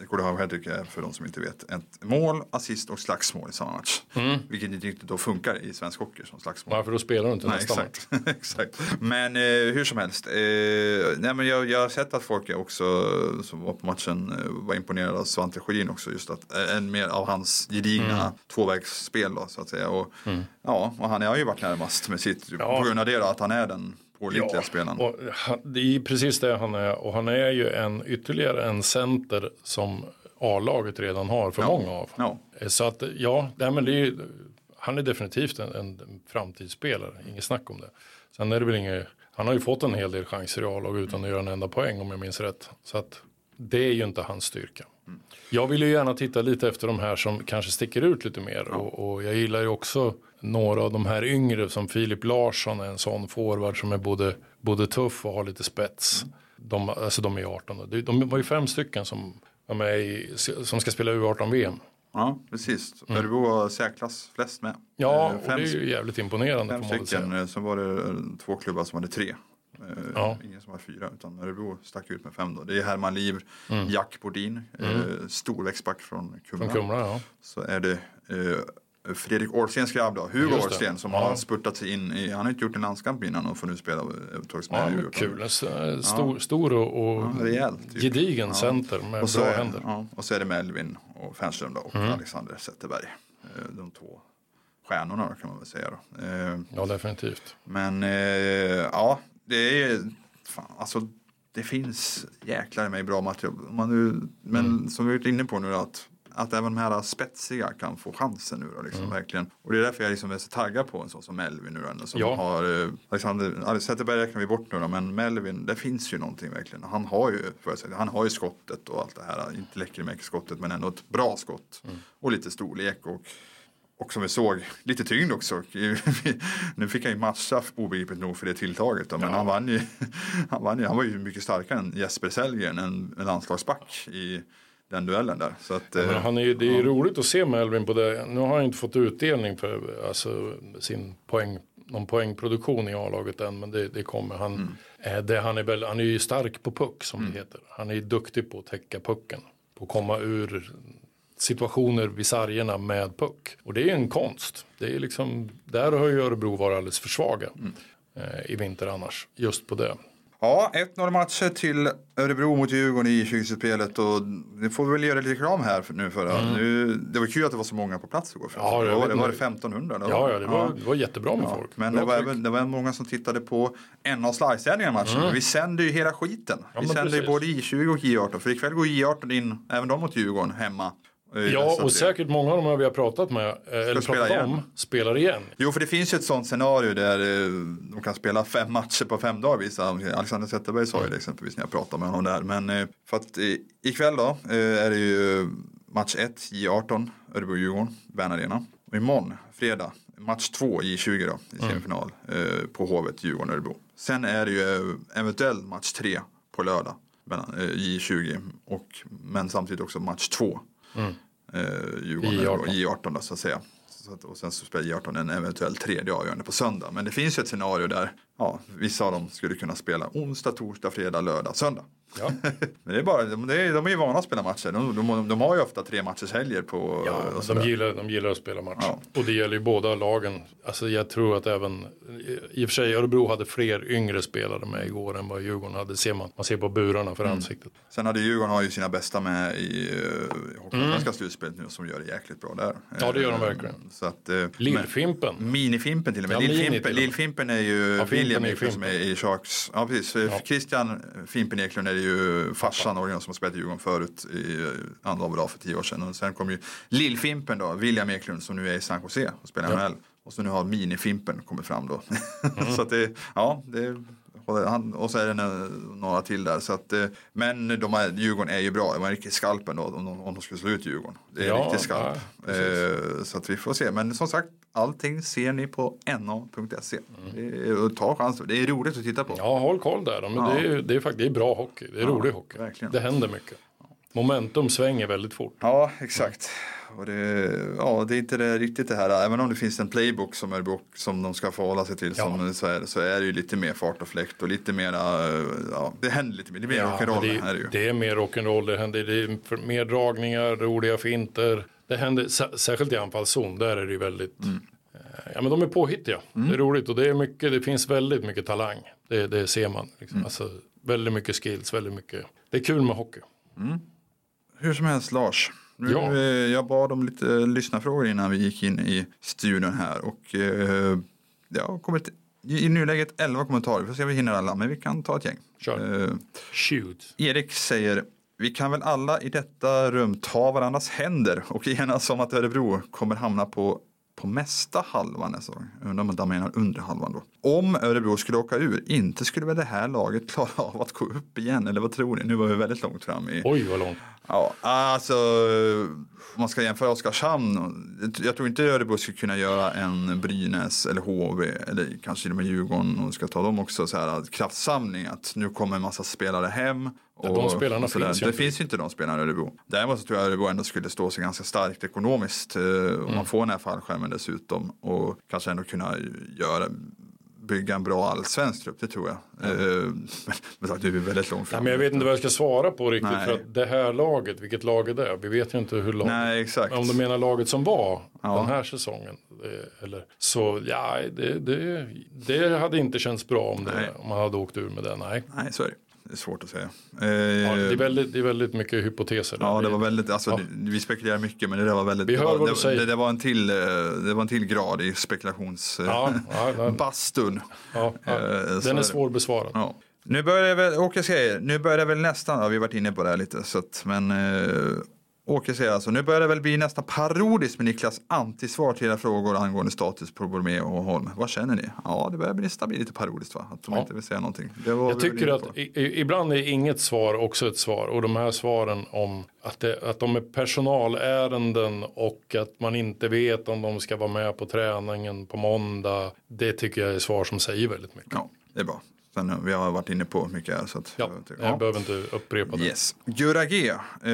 Gordie Howe hattrick är, för de som inte vet, ett mål, assist och slagsmål i samma match. Mm. Vilket inte riktigt då funkar i svensk hockey som slagsmål. Varför då spelar du inte nej, nästa exakt. match? Exakt. Men eh, hur som helst. Eh, nej, men jag, jag har sett att folk också som var på matchen eh, var imponerade av Svante Sjödin också. Just att eh, en mer av hans gedigna mm. tvåvägsspel då, så att säga. Och, mm. ja, och han har ju varit närmast med sitt, ja. på grund av det då, att han är den pålitliga ja, spelaren. Och han, det är precis det han är. Och han är ju en ytterligare en center som A-laget redan har för ja. många av. Ja. Så att ja, nej, men det är, han är definitivt en, en framtidsspelare. Inget snack om det. Sen är det väl inget, han har ju fått en hel del chanser i A-lag utan att göra en enda poäng om jag minns rätt. Så att det är ju inte hans styrka. Mm. Jag vill ju gärna titta lite efter de här som kanske sticker ut lite mer. Ja. Och, och jag gillar ju också några av de här yngre som Filip Larsson är en sån forward som är både, både tuff och har lite spets. Mm. De, alltså de är arton. De, de var ju fem stycken som, de är i, som ska spela U arton-V M. Ja, precis. Mm. Örebro har särklass flest med. Ja, och fem, det är ju jävligt imponerande. Fem stycken, så var det två klubbar som hade tre. Ja. Ingen som har fyra, utan Örebro stack ut med fem då. Det är Herman Liv, mm. Jack Bodin, mm. eh, storväxtback från Kumla. Från Kumla, ja. Så är det eh, Fredrik Årstens grabb då, Hugo Årsten, som ja. har spurtat sig in i, han har inte gjort en landskamp innan och får nu spela tagits med. Ja, kul. Stor, ja. stor och, och ja, rejält, typ. gedigen ja. center med och bra är, händer. Ja. Och så är det Melvin och Fernström då, och mm. Alexander Zetterberg. De två stjärnorna då, kan man väl säga då. Eh, ja, definitivt. Men eh, ja, det är fan, alltså det finns jäklar med bra material. Man nu, men mm. som vi är inne på nu att att även de här spetsiga kan få chansen nu då, liksom, mm. verkligen. Och det är därför jag liksom är så taggad på en sån som Melvin nu då, som ja. har, eh, Alexander Zetterberg räknar vi bort nu då, men Melvin, det finns ju någonting verkligen. Han har ju, för att säga, han har ju skottet och allt det här, inte läcker med skottet, men ändå ett bra skott. Mm. Och lite storlek och Och som vi såg, lite tyngd också. Nu fick han ju massa obegripligt nog för det tilltaget. Då, men ja. han, vann ju, han vann ju. Han var ju mycket starkare än Jesper Sellgren, en, en landslagsback i den duellen där. Så att, ja, han är ju, det är ju ja. roligt att se Melvin på det. Nu har han inte fått utdelning för alltså, sin poäng, någon poängproduktion i A-laget än. Men det, det kommer. Han, mm. eh, det, han, är väl, han är ju stark på puck som mm. det heter. Han är ju duktig på att täcka pucken. På att komma ur situationer vid sargerna med puck. Och det är en konst. Det är liksom, där har ju Örebro varit alldeles för svaga mm. eh, i vinter annars. Just på det. Ja, ett noll matcher till Örebro mot Djurgården i tjugohundraspelet och det får vi väl göra lite reklam här för nu för mm. nu, det var kul att det var så många på plats igår. Ja, det var det var femtonhundra. Då. Ja, ja, det var, ja. det var jättebra med ja. folk. Men det var, även, det var många som tittade på en av slidesändningarna matchen. Mm. Vi sänder ju hela skiten. Ja, vi sänder ju både I tjugo och I arton. För ikväll går I arton in, även de mot Djurgården, hemma. Ja, och säkert många av de här vi har pratat med eller pratat igen. om spelar igen. Jo, för det finns ju ett sånt scenario där de kan spela fem matcher på fem dagar. Vissa. Alexander Zetterberg sa ju det exempelvis när jag pratade med honom där. Men för att ikväll då är det ju match ett i arton, Örebro-Djurgården, Bern Arena. Och imorgon, fredag, match två i tjugo då, i semifinal mm. på Hovet, Djurgården-Örebro. Sen är det ju eventuellt match tre på lördag i tjugo, och, men samtidigt också match två. Mm. Eh, Djurgården I arton då, så att säga. Så att, och sen så spelar I arton en eventuell tredje avgörande på söndag. Men det finns ju ett scenario där ja, vissa av dem skulle kunna spela onsdag, torsdag, fredag, lördag, söndag. Ja. Men det är bara, de, är, de är ju vana att spela matcher. De, de, de har ju ofta tre matchers helger på. Ja, de gillar, de gillar att spela matcher. Ja. Och det gäller ju båda lagen. Alltså jag tror att även, i och för sig Örebro hade fler yngre spelare med igår än vad Djurgården hade. Ser man, man ser på burarna för mm. ansiktet. Sen hade Djurgården har ju sina bästa med i uh, Hockeyallsvenska mm. slutspelet nu som gör det jäkligt bra där. Ja, det gör de verkligen. Så att, uh, Lillfimpen. Minifimpen till och med. Ja, Lillfimpen, Lillfimpen är ju ja, William Eklund som är i Sharks. Ja, precis. Ja. Christian Fimpen Eklund är ju farsan och som har spelat i Djurgården förut i andra av för tio år sedan. Och sen kom ju Lillfimpen då, William Eklund som nu är i San Jose och spelar ja. N H L. Och så nu har Minifimpen kommit fram då. Mm. Så att det, ja, det han, och så är det några till där. Så att, men de här, Djurgården är ju bra. Det var en riktig skalpen då om de, om de skulle slå ut Djurgården. Det är en ja, riktig skalp. Ja, eh, så att vi får se. Men som sagt, allting ser ni på N A punkt se. Mm. Ta chanser. Det är roligt att titta på. Ja, håll koll där. Men ja. det, är, det, är faktiskt, det är bra hockey. Det är ja, rolig hockey. Verkligen. Det händer mycket. Momentum svänger väldigt fort. Ja, exakt. Och det, ja, det är inte det, riktigt det här, även om det finns en playbook som, är, som de ska förhålla sig till, som, ja. så, är, så är det ju lite mer fart och fläkt och lite mer, ja, det händer lite mer, det blir ja, rock'n'roll. Det, är det, ju. det är mer rock'n'roll, det händer det är mer dragningar, roliga finter. Det händer, särskilt i anfallszon, där är det ju väldigt, mm. ja men de är påhittiga, mm. det är roligt och det är mycket, det finns väldigt mycket talang, det, det ser man. Liksom. Mm. Alltså, väldigt mycket skills, väldigt mycket, det är kul med hockey. Mm. Hur som helst Lars. Nu, ja. Jag bad om lite lyssnarfrågor innan vi gick in i studion här. Och eh, jag har kommit i nuläget elva kommentarer. Vi får se om vi hinner alla, men vi kan ta ett gäng. Sure. Eh, Shoot. Erik säger, vi kan väl alla i detta rum ta varandras händer och enas om att Örebro kommer hamna på på mesta halvan nästa gång. Undrar om de menar under halvan då. Om Örebro skulle åka ur, inte skulle väl det här laget klara av att gå upp igen? Eller vad tror ni? Nu var vi väldigt långt fram i... Oj, vad långt. Ja, alltså om man ska jämföra Oskarshamn, jag tror inte Örebro skulle kunna göra en Brynäs eller H V eller kanske de med Djurgården och ska ta dem också så här kraftsamling att nu kommer en massa spelare hem. Och, de spelarna och finns det finns ju inte de spelarna i Örebro. Däremot så tror jag Örebro ändå skulle stå sig ganska starkt ekonomiskt eh, om mm. man får den här fallskärmen dessutom och kanske ändå kunna göra bygga en bra allsvensk trupp, det tror jag. Mm. Uh, men sagt, det är väldigt långt fram. Ja, men jag vet inte vad jag ska svara på riktigt. Nej. För att det här laget, vilket lag är det? Vi vet ju inte hur laget... Nej, exakt. Om du menar laget som var ja. den här säsongen. Det, eller, så ja, det, det, det hade inte känts bra om, det, om man hade åkt ur med det. Nej, Nej så är det. Det är svårt att säga. Eh, ja, det, är väldigt, det är väldigt mycket hypoteser. Där. Ja, det var väldigt, alltså, ja. det, vi spekulerar mycket, men det där var väldigt, vi det, hör var, vad det, det, det var en till, det var en till grad i spekulationsbastun. Ja, ja, ja, ja. eh, Den är svårbesvarad. Ja. Nu börjar det väl, Åke säger, nu börjar det väl nästan, ja, vi har varit inne på det här lite, så att, men eh, Åke säger alltså, nu börjar det väl bli nästan parodiskt med Niklas antisvar till era frågor angående status på Bormé och Holm. Vad känner ni? Ja, det börjar bli nästan bli lite parodiskt, va? Att de ja. inte vill säga någonting. Jag tycker att i, ibland är inget svar också ett svar. Och de här svaren om att, det, att de är personalärenden och att man inte vet om de ska vara med på träningen på måndag. Det tycker jag är svar som säger väldigt mycket. Ja, det är bra. Sen, vi har varit inne på mycket här. Så att, ja, jag, jag ja. behöver inte upprepa det. Yes. Gura G.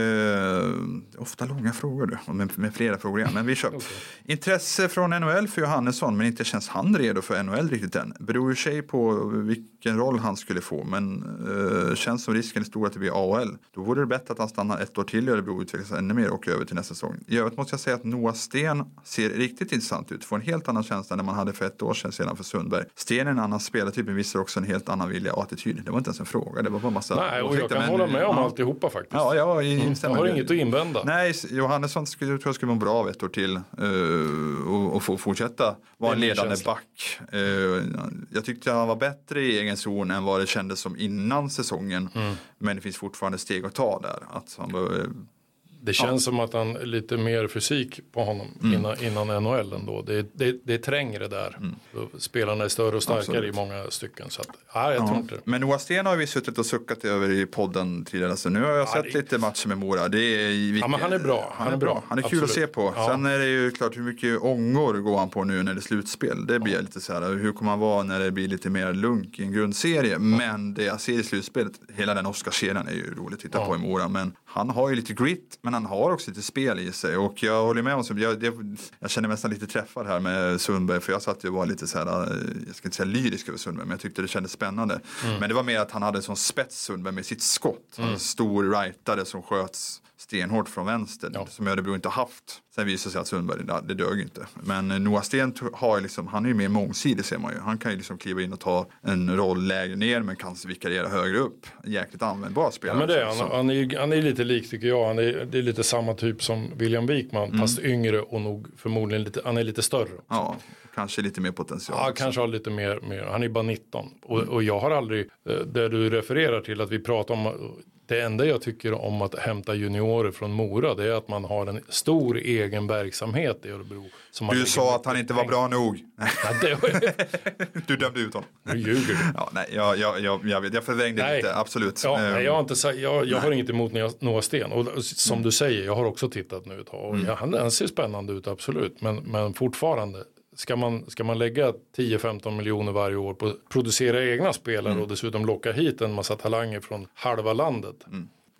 Eh, ofta långa frågor du, med, med flera frågor igen. Men vi kör. Okay. Intresse från N H L för Johannesson, men inte känns han redo för N H L riktigt än. Beror ju sig på vilken roll han skulle få, men eh, känns som risken är stor att det blir A H L. Då vore det bättre att han stannar ett år till i Örebro och utvecklas ännu mer och över till nästa säsong. I övrigt måste jag säga att Noah Sten ser riktigt intressant ut. Får en helt annan känsla än man hade för ett år sedan sedan för Sundberg. Sten är en annan spelartyp, men visar också en helt annan vilja och attityd. Det var inte ens en fråga, det var bara massa... Nej, och jag kan men, hålla med om ja. alltihopa faktiskt. Ja, ja, mm. jag har inget att invända. Nej, Johannesson skulle, tror jag skulle vara bra av ett år till uh, och, och få fortsätta vara en ledande känsla. back. Uh, jag tyckte han var bättre i egen zon än vad det kändes som innan säsongen. Mm. Men det finns fortfarande steg att ta där. Att han behöver... Det känns ja. som att han är lite mer fysik på honom mm. innan, innan N H L ändå. Det, det, det är trängre där. Mm. Spelarna är större och starkare Absolut. i många stycken. Så att, ja, jag ja. tror inte. Men Noah Sten har vi suttit och suckat över i podden tidigare. Så nu har jag ja, sett det... lite matcher med Mora. Det är, vilka... ja, men han är bra. Han, han är bra. bra. Han är Absolut. kul att se på. Ja. Sen är det ju klart hur mycket ångor går han på nu när det är slutspel. Det blir ja. lite så här. Hur kommer han vara när det blir lite mer lunk i en grundserie. Ja. Men det jag ser i slutspelet, hela den Oscarsserien är ju roligt att titta ja. på i Mora. Men han har ju lite grit, men han har också lite spel i sig. Och jag håller med om, jag, jag, jag känner mig nästan lite träffad här med Sundberg, för jag satt ju och var lite så här, jag ska inte säga lyrisk över Sundberg, men jag tyckte det kändes spännande. Mm. Men det var mer att han hade en sån spets Sundberg med sitt skott. Mm. En stor rightare som sköts stenhårt från vänster, ja. som Örebro inte haft. Sen visade sig att Sundberg, det dög inte. Men Noah Sten har liksom, han är ju mer mångsidig ser man ju. Han kan ju liksom kliva in och ta en roll lägre ner, men kan vikariera högre upp. Jäkligt användbar spelare. Ja, men det, han, han, är, han är lite lik tycker jag. Han är, det är lite samma typ som William Wikman, mm. fast yngre och nog förmodligen lite, han är lite större också. Ja, kanske lite mer potential. Ja, också. Kanske har lite mer, mer. Han är bara nitton. Och, och jag har aldrig, där du refererar till att vi pratar om, det enda jag tycker om att hämta juniorer från Mora, det är att man har en stor egen verksamhet i Örebro. Som du sa att han inte var bra nog. Ja, det var... du dömde ut honom. Nu ljuger du. Ja, nej, jag, jag, jag, jag vet, jag förvrängde nej. lite, absolut. Ja, nej, jag har, inte, jag, jag har inget emot Noah Sten. Och som mm. du säger, jag har också tittat nu ett tag. Och mm. han, han ser spännande ut, absolut. Men, men fortfarande... Ska man, ska man lägga tio till femton miljoner varje år på att producera egna spelare mm. och dessutom locka hit en massa talanger från halva landet. Mm.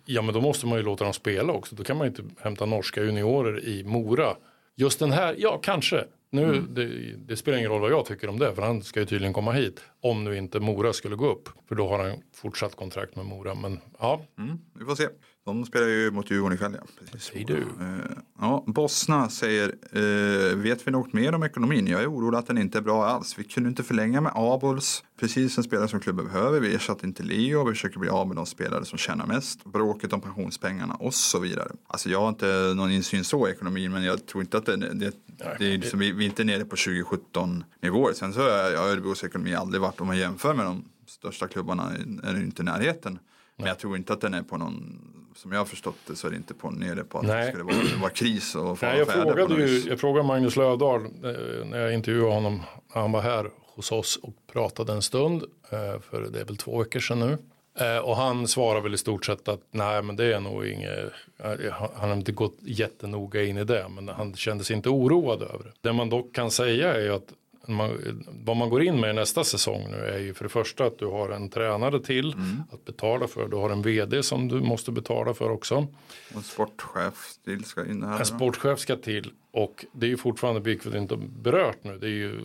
Ja, men då måste man ju låta dem spela också. Då kan man ju inte hämta norska juniorer i Mora. Just den här, ja kanske. Nu, mm. det, det spelar ingen roll vad jag tycker om det. För han ska ju tydligen komma hit. Om nu inte Mora skulle gå upp. För då har han fortsatt kontrakt med Mora. Men ja. Mm, vi får se. De spelar ju mot Djurgården ikväll. Ja. Precis. Hej du. Uh, ja, Bosna säger, uh, vet vi något mer om ekonomin? Jag är orolig att den inte är bra alls. Vi kunde inte förlänga med Abols. Precis en spelare som klubben behöver. Vi ersatte inte Leo. Vi försöker bli av med de spelare som tjänar mest. Bråket om pensionspengarna och så vidare. Alltså jag har inte någon insyn så i ekonomin. Men jag tror inte att det, det, det, det är liksom, vi, vi är inte nere på tjugo sjutton nivåer. Sen så har Örebros ekonomi aldrig varit, om man jämför med de största klubbarna, är det inte närheten. Men jag tror inte att den är på någon, som jag har förstått det så är det inte på nere på att Nej. det skulle vara, vara kris och Nej, jag frågade ju, jag frågade Magnus Lövdahl när jag intervjuade honom. Han var här hos oss och pratade en stund, för det är väl två veckor sedan nu. Och han svarar väl i stort sett att nej, men det är nog inget, han har inte gått jättenoga in i det, men han kände sig inte oroad över det. Det man dock kan säga är ju att man, vad man går in med i nästa säsong nu är ju för det första att du har en tränare till mm. att betala för. Du har en vd som du måste betala för också. Och en sportchef till ska in här. En sportchef ska till, och det är ju fortfarande, vilket inte berört nu, det är ju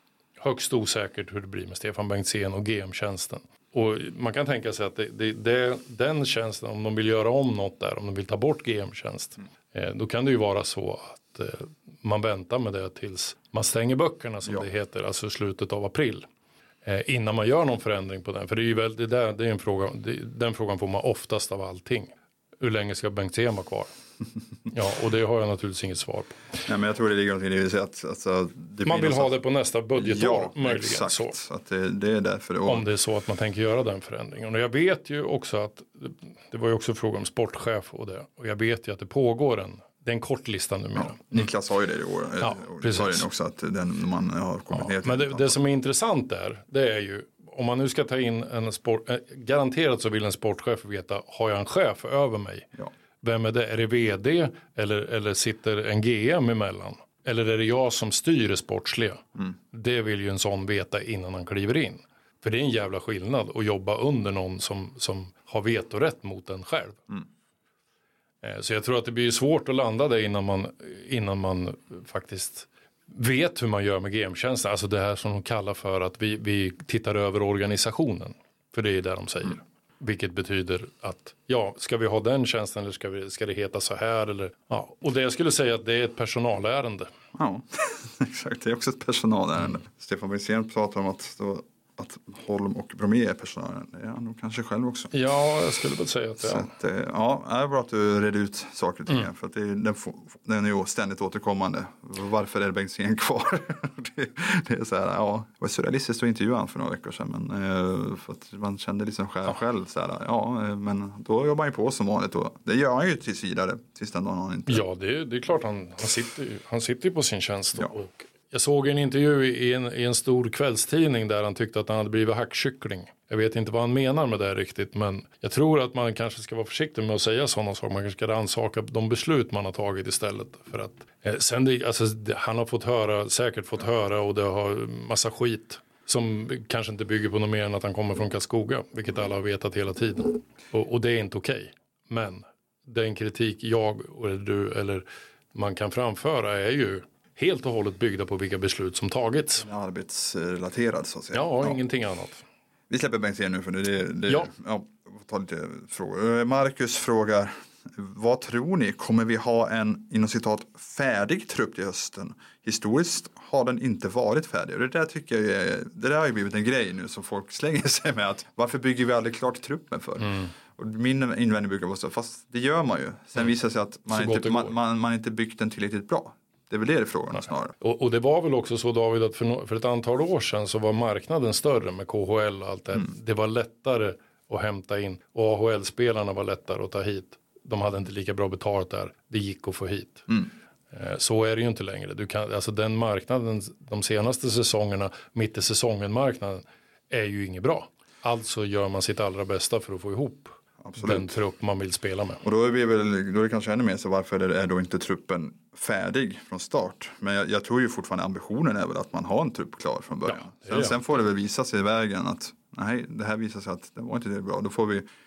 högst osäkert hur det blir med Stefan Bengtzén och G M-tjänsten. Och man kan tänka sig att det, det, det, den tjänsten, om de vill göra om något där, om de vill ta bort G M-tjänst, mm. eh, då kan det ju vara så att eh, man väntar med det tills man stänger böckerna, som ja. det heter, alltså slutet av april. Eh, innan man gör någon förändring på den. För det är ju väl, det där, det är en fråga, det, den frågan får man oftast av allting. Hur länge ska Bengtzén vara kvar? Ja, och det har jag naturligtvis inget svar på. Nej, men jag tror det ligger någonting i det vill säga att alltså, det man vill ha att... det på nästa budgetår, ja, möjligen. Exakt. Så. Så att det, det är därför det var... Om det är så att man tänker göra den förändringen. Och jag vet ju också att, det var ju också fråga om sportchef och det. Och jag vet ju att det pågår en, det är en kort lista numera. Ja, Niklas sa ju det i år. Ja, precis. Också att den, man har kommit ja, ner till. Men det, det som är intressant där, det är ju, om man nu ska ta in en sport, eh, garanterat så vill en sportchef veta, har jag en chef över mig? Ja. Vem är det? Är det vd eller, eller sitter en G M emellan? Eller är det jag som styr det sportsliga? Mm. Det vill ju en sån veta innan han kliver in. För det är en jävla skillnad att jobba under någon som, som har vetorätt mot en själv. Mm. Eh, så jag tror att det blir svårt att landa det innan man, innan man faktiskt vet hur man gör med G M-tjänsten. Alltså det här som de kallar för att vi, vi tittar över organisationen. För det är det de säger. Mm. Vilket betyder att, ja, ska vi ha den tjänsten eller ska, vi, ska det heta så här? Eller, ja. Och det jag skulle säga att det är ett personalärende. Ja, exakt. Det är också ett personalärende. Mm. Stefan Bengtzén pratar om att, då, att Holm och Bromé är personalärende. Det är han nog kanske själv också. Ja, jag skulle väl säga att det är. Så att, ja, det är bra att du redde ut saker och ting. Mm. För att det, den, den är ju ständigt återkommande. Varför är Bengtzén kvar? det, det är så här, ja. Det var surrealistiskt att intervjua han för några veckor sedan. Men, för att man kände liksom själv, ja. själv så här, ja, men då jobbar han ju på som vanligt. Och det gör han ju tills vidare. Tills den dagen han inte. Ja, det är, det är klart han, han sitter ju han sitter på sin tjänst. Ja. Och jag såg en intervju i en, i en stor kvällstidning där han tyckte att han hade blivit hackkyckling. Jag vet inte vad han menar med det riktigt, men jag tror att man kanske ska vara försiktig med att säga sådana saker. Man kanske ska rannsaka de beslut man har tagit istället. För att, eh, sen det, alltså, det, han har fått höra, säkert fått höra, och det har massa skit som kanske inte bygger på något mer än att han kommer från Karlskoga, vilket alla har vetat hela tiden. Och, och det är inte okej. Okay. Men den kritik jag eller du eller man kan framföra är ju helt och hållet byggda på vilka beslut som tagits. Arbetsrelaterad så att säga. Ja, ja. Ingenting annat. Vi släpper Bengtzén nu för det. det ja. ja. Ta lite frågor. Marcus frågar, vad tror ni? Kommer vi ha en inom citat färdig trupp till hösten? Historiskt har den inte varit färdig. Och det där tycker jag är, det där har ju blivit en grej nu som folk slänger sig med. Att varför bygger vi aldrig klart truppen för? Mm. Och min invändning brukar vara så, fast det gör man ju. Sen mm. visar sig att man inte, man, man, man inte byggt den tillräckligt bra. Det är väl det det frågan snarare. Och, och det var väl också så, David, att för, no- för ett antal år sedan så var marknaden större med K H L och allt det. Mm. Det var lättare att hämta in. Och A H L-spelarna var lättare att ta hit. De hade inte lika bra betalt där. Det gick att få hit. Mm. Eh, så är det ju inte längre. Du kan, alltså den marknaden, de senaste säsongerna, mitt i säsongen-marknaden, är ju inget bra. Alltså gör man sitt allra bästa för att få ihop Absolut. den trupp man vill spela med. Och då är, vi väl, då är det kanske ännu mer så varför är då inte truppen färdig från start. Men jag, jag tror ju fortfarande ambitionen är väl att man har en trupp klar från början. Ja, sen, sen får det väl visa sig i vägen att nej, det här visar sig att det var inte det bra. Då får vi mm.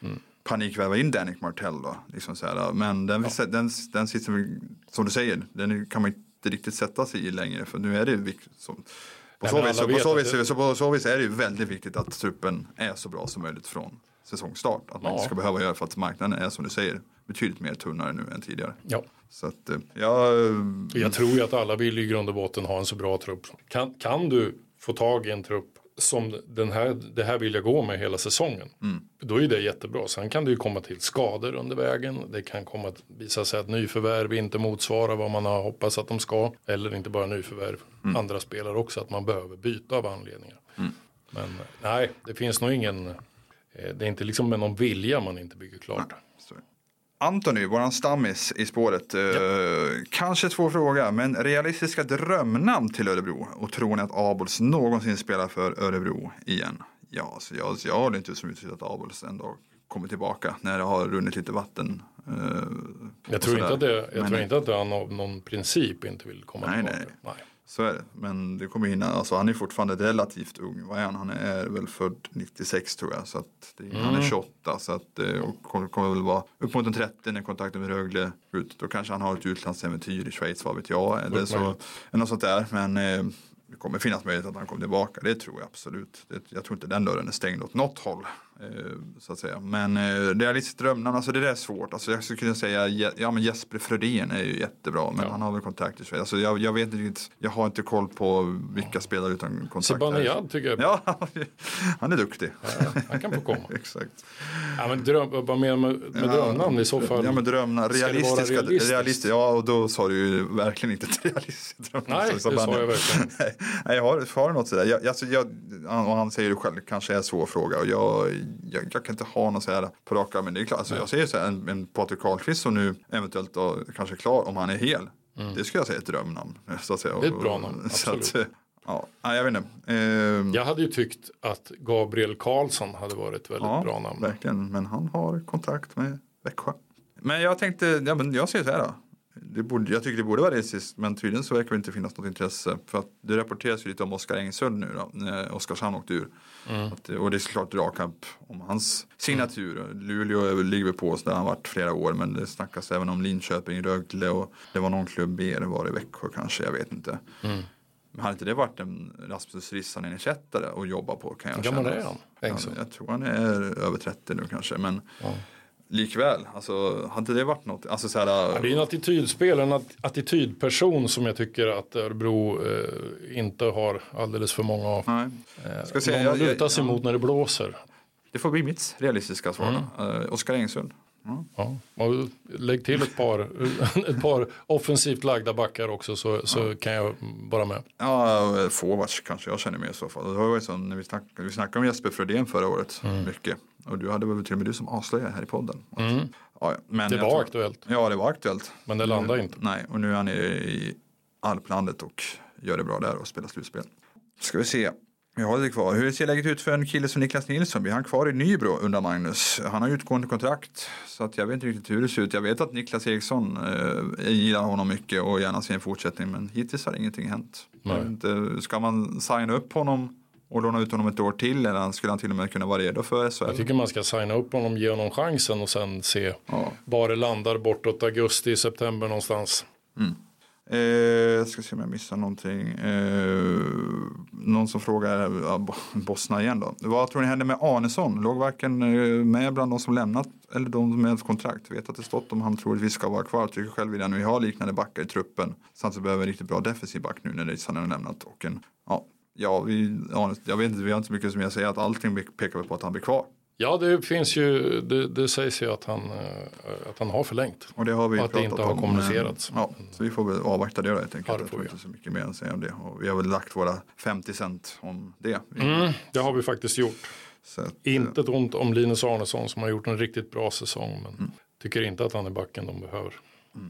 panikväva in Danick Martell då. Liksom så här, men den, ja. den, den sitter, som du säger, den kan man inte riktigt sätta sig i längre. För nu är det viktigt. På så vis det... så, så vis är det ju väldigt viktigt att truppen är så bra som möjligt från säsongstart. Att man ja. inte ska behöva göra för att marknaden är, som du säger, betydligt mer tunnare nu än tidigare. Ja. Så att, ja, jag tror ju att alla vill i grund och botten ha en så bra trupp. Kan, kan du få tag i en trupp som den här, det här vill jag gå med hela säsongen. Mm. Då är det jättebra. Sen kan det ju komma till skador under vägen. Det kan komma att visa sig att nyförvärv inte motsvarar vad man har hoppats att de ska. Eller inte bara nyförvärv. Mm. Andra spelare också. Att man behöver byta av anledningar. Mm. Men nej, det finns nog ingen... Det är inte liksom med någon vilja man inte bygger klart. Nej, Antoni, våran stammis i spåret. Ja. Eh, kanske två frågor, men realistiska drömnamn till Örebro. Och tror ni att Abols någonsin spelar för Örebro igen? Ja, så jag, så jag håller inte så mycket att Abols ändå kommer tillbaka när det har runnit lite vatten. Eh, jag tror, inte att, det, jag men, tror inte att han av någon princip inte vill komma nej, tillbaka. Nej, nej. Så är det. Men det kommer hinna. Alltså han är fortfarande relativt ung. Vad är han? Han är väl född nittiosex tror jag. Så att det, mm. Han är tjugoåtta. Så att och kommer, kommer väl vara upp mot en trettio när kontakten med Rögle ut. Då kanske han har ett utlandsäventyr i Schweiz, vad vet jag. Eller, så, eller något sånt där. Men eh, det kommer finnas möjlighet att han kommer tillbaka. Det tror jag absolut. Det, jag tror inte den dörren är stängd åt något håll. Eh, så att säga. Men eh, det är lite drömnamn. Alltså det där är svårt. Alltså jag skulle kunna säga ja, men Jesper Frödén är ju jättebra. Men ja. han har väl kontakt i Schweiz. Alltså jag, jag vet inte. Jag har inte koll på vilka spelare utan kontakt. Sebaniad tycker jag. Ja, han är duktig. Ja, han kan få komma. Exakt. Ja, men dröm, vad menar med, med ja, drömnamn i så fall? Ja, men drömnamn. Realistiska. Realistiskt? Ja, och då sa du ju verkligen inte ett realistiskt drömnamn. Nej, så, det sa jag verkligen. Nej, jag har, har något sådär. Jag, alltså, jag, och han säger det själv, kanske är en svår fråga. Och jag, jag, jag kan inte ha något så här på raka, men det är klart. Alltså, jag säger så här, en, en Patrik Karlqvist som nu eventuellt då, kanske är klar om han är hel. Mm. Det skulle jag säga ett drömnamn. Så att säga. Det är ett bra namn, absolut. Så att, ja, jag vet inte. Eh, jag hade ju tyckt att Gabriel Karlsson hade varit ett väldigt ja, bra namn. Verkligen, men han har kontakt med Växjö. Men jag tänkte, ja, men jag säger så här då. Det borde, jag tycker det borde vara realistiskt, men tydligen så verkar det inte finnas något intresse. För att det rapporteras ju lite om Oskar Engsund nu då, när Oskarshamn åkte ur. Mm. Att, och det är såklart dragkamp om hans signatur. Mm. Luleå ligger på så där han varit flera år, men det snackas även om Linköping, Rögle och det var någon klubb mer, var det Växjö kanske, jag vet inte. Mm. Men hade inte det varit en Rasmus Rissanen ersättare att jobba på, kan jag känna. Gammal är han? Ja, jag tror han är över trettio nu kanske, men... Ja. Likväl, alltså hade det varit något alltså, så här, ja, det är en attitydspel, en attitydperson som jag tycker att Örebro eh, inte har alldeles för många av. Nej. Eh, Ska säga, man lutar sig emot när det blåser. Det får bli mitt realistiska svar. Mm. Uh, Oskar Engsund. Mm. Ja, och lägg till ett par, ett par offensivt lagda backar också så, så ja. kan jag bara med. Ja, forwards kanske jag känner med i så fall. Det var ju så när vi snackade, vi snackade om Jesper Frödén förra året mm. mycket. Och du hade väl till och med du som avslöjade här i podden. Mm. Ja, men det var tror, aktuellt. Ja, det var aktuellt. Men det landade inte. Nej, och nu är han i Alplandet och gör det bra där och spelar slutspel. Ska vi se. Vi har lite kvar. Hur ser läget ut för en kille som Niklas Nilsson? Vi har han kvar i Nybro under Magnus. Han har utgående kontrakt. Så att jag vet inte riktigt hur det ser ut. Jag vet att Niklas Eriksson eh, gillar honom mycket och gärna ser en fortsättning. Men hittills har ingenting hänt. Inte, ska man signa upp honom och låna ut honom ett år till? Eller skulle han till och med kunna vara redo för S H L? Jag tycker man ska signa upp honom, ge honom chansen och sen se ja. var det landar bortåt augusti, september någonstans. Mm. Eh, jag ska se om jag missar någonting. Eh, någon som frågar ja, Bosna igen då. Vad tror ni hände med Arnesson? Låg varken med bland de som lämnat eller de med kontrakt. Vet att det stått om han tror att vi ska vara kvar. Jag tycker själv vill jag nu ha liknande backar i truppen. Samt så behöver en riktigt bra defensiv back nu när Rissanen har lämnat. Och en, ja, ja, vi, jag vet inte, vi har inte så mycket som jag säger att allting pekar på att han blir kvar. Ja, det finns ju, det, det sägs ju att han, att han har förlängt. Och det har vi och att det inte har om, kommunicerats. Ja, så vi får väl avvakta det då helt enkelt. Ja, det får vi. Inte så mycket mer än säga om det. Och vi har väl lagt våra femtio cent om det. Mm, det har vi faktiskt gjort. Så att, inte ett ont om Linus Arnesson som har gjort en riktigt bra säsong. Men mm. tycker inte att han är backen de behöver. Mm.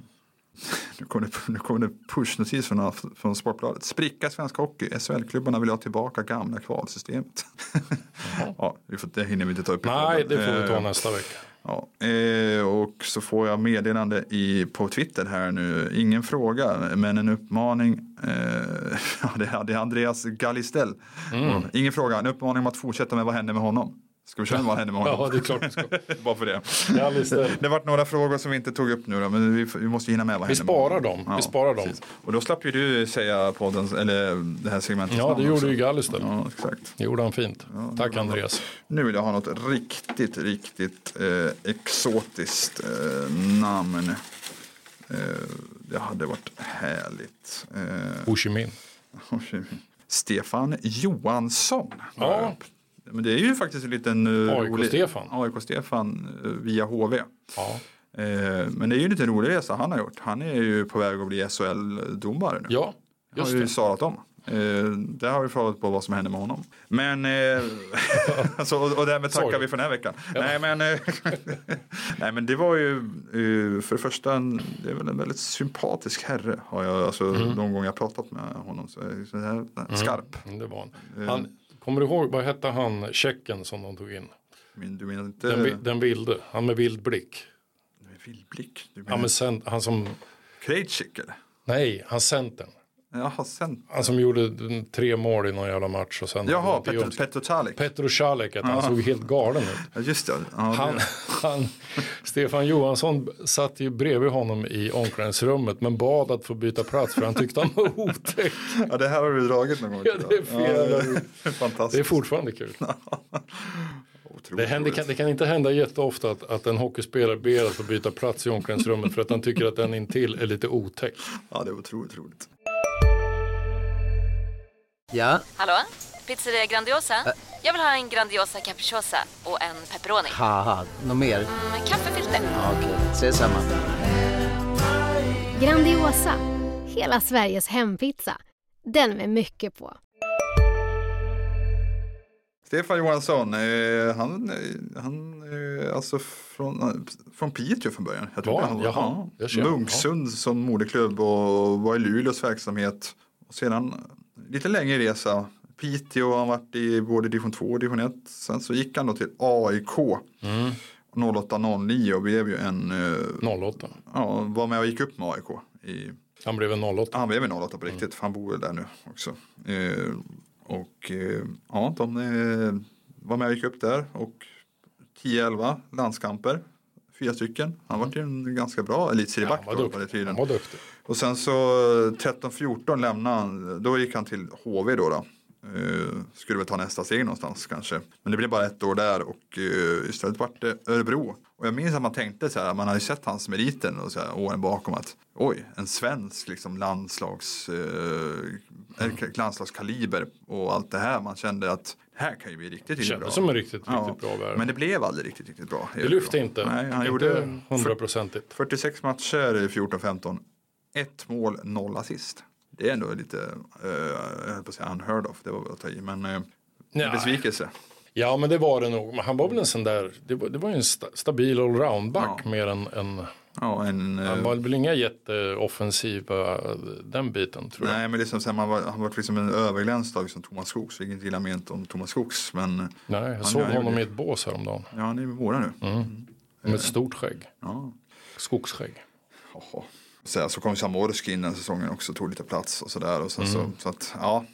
Nu kommer det, nu kommer det pushnotis från, från Sportbladet. Spricka svenska hockey. S H L-klubbarna vill ha tillbaka gamla kvalsystemet. Ja, det hinner vi inte ta upp. Nej, det får vi ta nästa vecka. Ja, och så får jag meddelande i, på Twitter här nu. Ingen fråga, men en uppmaning. Ja, det är Andreas Gallistell. Mm. Ingen fråga, en uppmaning om att fortsätta med vad händer med honom. Ska vi köra vad händer med honom? Ja, det är klart vi ska. Bara för det. Ja, det det varit några frågor som vi inte tog upp nu då, men vi, vi måste hinna med vad vi händer med sparar honom. dem. Ja, vi sparar dem. Och då slapp ju du säga på den, eller det här segmentet. Ja, det gjorde också. Ju Gallistel. Ja, exakt. Det gjorde han fint. Ja, tack Andreas. Nu vill jag ha något riktigt, riktigt eh, exotiskt eh, namn. Eh, det hade varit härligt. Eh, Ho Chi Minh. Stefan Johansson. Ja. Men det är ju faktiskt en liten uh, A I K-Stefan. A I K-Stefan uh, via H V. Ja. Uh, men det är ju lite rolig resa han har gjort. Han är ju på väg att bli S H L-domare nu. Ja, just har ju det. svarat om. Uh, där har vi frågat på vad som händer med honom. Men uh, alltså, och, och därmed tackar Sorry. vi för den här veckan. Ja. Nej, men, uh, nej men det var ju uh, för det första en, det är väl en väldigt sympatisk herre. Har jag alltså mm. någon gång jag pratat med honom så, så här, mm. skarp. Det var han. han Kommer du ihåg, vad hette han, tjecken som de tog in? Men du menar inte... Den, den vilde, han med vild blick. Vild blick? Du menar... han, med cent, han som... Krejcik eller? Nej, han centern. Jaha, centern. Han som gjorde tre mål i någon jävla match. Och sen Jaha, Petro, Petro Čalek. Petro Čalek, han såg helt galen ut. Ja, just det. Ja, han, han, Stefan Johansson satt ju bredvid honom i omklädningsrummet men bad att få byta plats för han tyckte han var otäck. Ja, det här har du dragit någon gång. Ja, det är fel. Ja, det är fantastiskt. Det är fortfarande kul. Det, händer, det, kan, det kan inte hända jätteofta att, att en hockeyspelare ber att få byta plats i omklädningsrummet för att han tycker att den intill är lite otäck. Ja, det är otroligt roligt. Ja? Hallå? Pizzeria Grandiosa? Ä Jag vill ha en Grandiosa capriciosa och en pepperoni. Haha, något mer? Mm, kaffefilter. Ja, okej, okay. Ses samma. Grandiosa, hela Sveriges hempizza. Den med mycket på. Stefan Johansson, eh, han, han eh, alltså från, från Piteå från början. Jag tror ja, han var jaha, ja, Munksund ja. som moderklubb och var i Luleås verksamhet. Och sedan lite längre resa. Piteå har han varit i både division två och division ett. Sen så gick han då till A I K mm. noll åtta noll nio och blev ju en... Eh, noll åtta? Ja, var med och gick upp med A I K. I, han blev en noll åtta? Han blev en noll åtta på riktigt, mm. för han bor där nu också. Eh, och eh, ja, de eh, var med och gick upp där och tio elva landskamper. Fyra stycken. Han var ju en ganska bra elitserieback ja, då på den tiden. Han var duktig. Och sen så tretton fjorton lämnade han. Då gick han till H V då. då. Uh, skulle väl ta nästa steg någonstans kanske. Men det blev bara ett år där och uh, istället vart det Örebro. Och jag minns att man tänkte så här, man hade sett hans meriten och så här, åren bakom att oj, en svensk liksom landslags uh, mm. landslagskaliber och allt det här. Man kände att det här kan ju bli riktigt, riktigt bra. Det kändes som en riktigt, ja, riktigt bra värld. Men det blev aldrig riktigt, riktigt bra. Det lyfte inte. Nej, han inte gjorde hundraprocentigt. fyrtiosex matcher, fjorton femton. Ett mål, noll assist. Det är ändå lite, uh, jag höll på att säga unheard of, det var väl att ta i, men uh, ja. besvikelse. Ja, men det var det nog. Men han var väl en sån där, det var, det var ju en sta, stabil allround-back ja. mer än en... Ja, en, han var väl inga jätteoffensiva den biten, tror jag. Nej, men liksom, han var, han var liksom en överglänsdag som Thomas Skogs. Vilket inte illa ment om Thomas Skogs, men... Nej, jag såg honom i ett bås häromdagen. Ja, han är i våra nu. Mm. Mm. Med ett stort skägg. Ja. Skogsskägg. Jaha. Så, så kom Samorski in den säsongen också, tog lite plats och sådär. Och så, mm. så, så att, ja.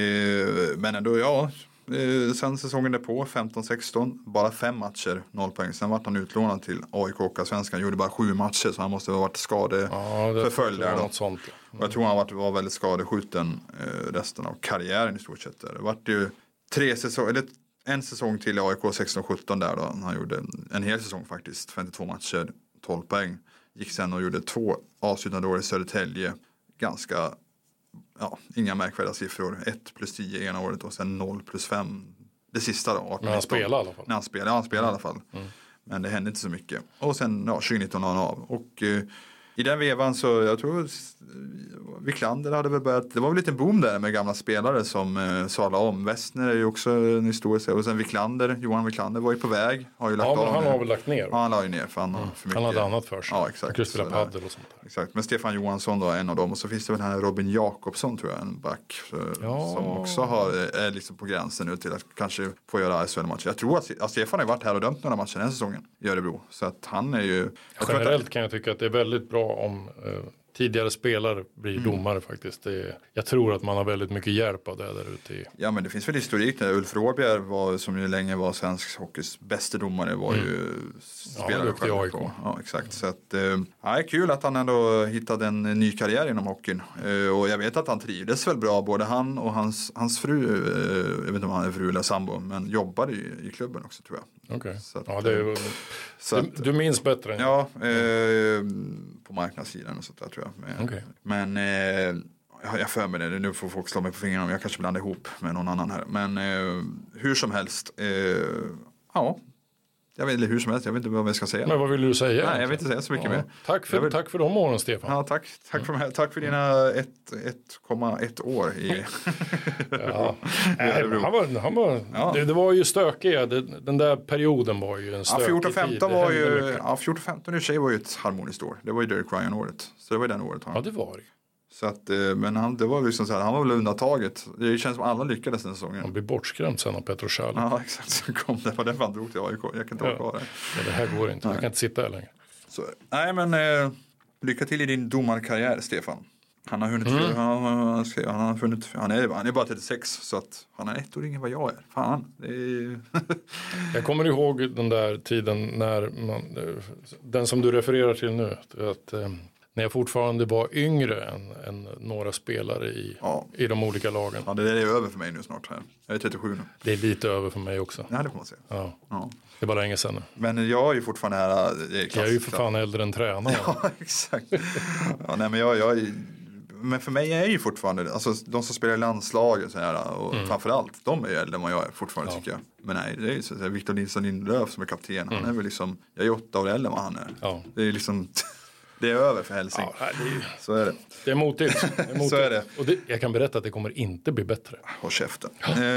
Eh, men ändå, ja. Eh, sen säsongen därpå, femton sexton, bara fem matcher, noll poäng. Sen var han utlånad till A I K Svenskan, gjorde bara sju matcher, så han måste ha varit skadeförföljd där. Något sånt. Mm. Och jag tror han var, var väldigt skadeskjuten eh, resten av karriären i stort sett. Det var ju tre säsonger, eller en säsong till i A I K sexton sjutton där då. Han gjorde en hel säsong faktiskt, femtiotvå matcher, tolv poäng. Gick sen och gjorde två avslutande år i Södertälje. Ganska, ja, inga märkvärdiga siffror. ett plus tio ena året och sen noll plus fem det sista då. arton, Men han spelade i alla fall. När han spelade, ja, han spelade mm. i alla fall. Mm. Men det hände inte så mycket. Och sen, ja, tjugonitton la han av. Och eh, i den vevan så, jag tror Wiklander hade väl börjat, det var väl lite boom där med gamla spelare som eh, Sala om. Westner är ju också en historisk. Och sen Wiklander, Johan Wiklander var ju på väg. Har ju lagt ja, men av han med. har väl lagt ner. Ja, han la ju ner för han, mm. för mycket. Han hade annat för sig. Ja, exakt. Han kunde spela paddel och sånt där. Exakt, men Stefan Johansson då, en av dem. Och så finns det väl den här Robin Jakobsson, tror jag, en back. Ja. Som också har, är liksom på gränsen nu till att kanske få göra S H L-matcher. Jag tror att, att Stefan har varit här och dömt några matcher den säsongen i Örebro. Så att han är ju... Generellt att, kan jag tycka att det är väldigt bra om... Eh, tidigare spelare blir Mm. domare faktiskt. Det är, jag tror att man har väldigt mycket hjälp av det där ute i. Ja, men det finns väl historik där. Ulf Råbjer var, som ju länge var svensk hockeys bästa domare, var Mm. ju spelare ja, själv. I A I K. Ja, exakt. Så att, eh, ja, kul att han ändå hittade en ny karriär inom hockeyn. Eh, och jag vet att han trivdes väl bra, både han och hans, hans fru, eh, jag vet inte om han är fru eller sambo, men jobbade i, i klubben också, tror jag. Okej. Så att, Ja, det är, så du, att, du minns bättre än ja, eh, på marknadssidan och sånt där, tror jag. Men, okay. men eh, jag för mig det, nu får folk slå mig på fingrarna om jag kanske blandar ihop med någon annan här. Men eh, hur som helst, eh, ja, jag vet inte hur som helst, jag vet inte vad jag ska säga. Men vad vill du säga? Nej, jag vill inte säga så mycket ja. mer. Tack för, vill... tack för de åren, Stefan. Ja, tack. Tack för, mm. tack för dina ett komma ett år i... ja. Nej, han var, han var, ja. det, det var ju stökiga, det, den där perioden var ju en stökig ja, fjorton femton var ju, mycket. ja, fjorton femton i sig var ju ett harmoniskt år. Det var ju Derek Ryan-året. Så det var ju den året. Han. Ja, det var det. Så att, men han, det var liksom så här, han var väl undantaget. Det känns som alla lyckades den säsongen. Han blev bortskrämd sen av Petrushali. Ja, exakt. Så kom det. Var den fan drog till A I K. Jag kan inte ja. vara kvar där. Ja, det här går inte. Nej. Jag kan inte sitta här längre. Så, nej, men eh, lycka till i din domarkarriär, Stefan. Han har hunnit, mm. han, han, han, har funnit, han, är, han är bara trettiosex, så att han är ett år yngre än vad jag är. Fan, det är... Jag kommer ihåg den där tiden när man, den som du refererar till nu, att eh, när jag fortfarande var yngre än, än några spelare i, ja. i de olika lagen. Ja, det är över för mig nu snart här. Jag är trettiosju nu. Det är lite över för mig också. Ja, det får man säga. Ja. Ja. Det är bara länge sedan nu. Men jag är ju fortfarande här. Jag är ju för fan äldre än tränare. Ja, exakt. Ja, nej, men jag, jag, men för mig är ju fortfarande, alltså de som spelar i landslaget så här, och mm. framförallt, de är ju äldre än vad jag är fortfarande, ja. tycker jag. Men nej, det är ju så, så Victor Nilsson Lindelöf som är kapten. Mm. Han är väl liksom, jag är åtta år äldre än vad han är. Ja. Det är liksom... Det är över för Helsing. Ja, det är, så är det. Det är motigt. Det är motigt. Så är det. Och det, jag kan berätta att det kommer inte bli bättre. Håll käften.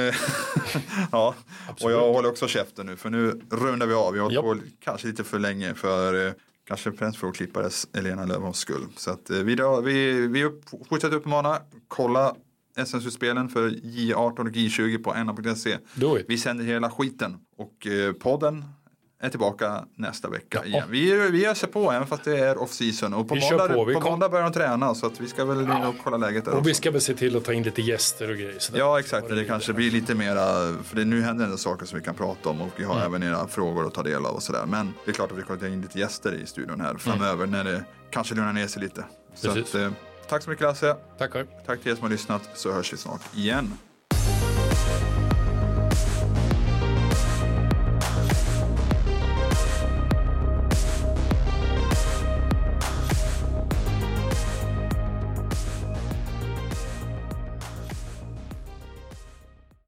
Ja, och jag håller också käften nu. För nu rundar vi av. Vi har hållit på kanske lite för länge för eh, kanske främst för att klippa Elena Lövholms skull. Så att eh, vi, då, vi, vi upp, fortsätter uppmana. Kolla S M-spelen för J arton och J tjugo på N A punkt se. Vi sänder hela skiten. Och eh, podden är tillbaka nästa vecka ja. igen. Vi, vi öser på även fast det är off-season. Och på vi måndag, på. Vi på kom... måndag börjar de träna så att vi ska väl ja. kolla läget där. Och också. Vi ska väl se till att ta in lite gäster och grejer. Så ja, exakt. Det, det kanske blir lite mera, för det nu händer en saker som vi kan prata om och vi har mm. även era frågor att ta del av och sådär. Men det är klart att vi kommer ta in lite gäster i studion här framöver mm. när det kanske lugnar ner sig lite. Så att, eh, tack så mycket Lasse. Tack. Tack till er som har lyssnat, så hörs vi snart igen.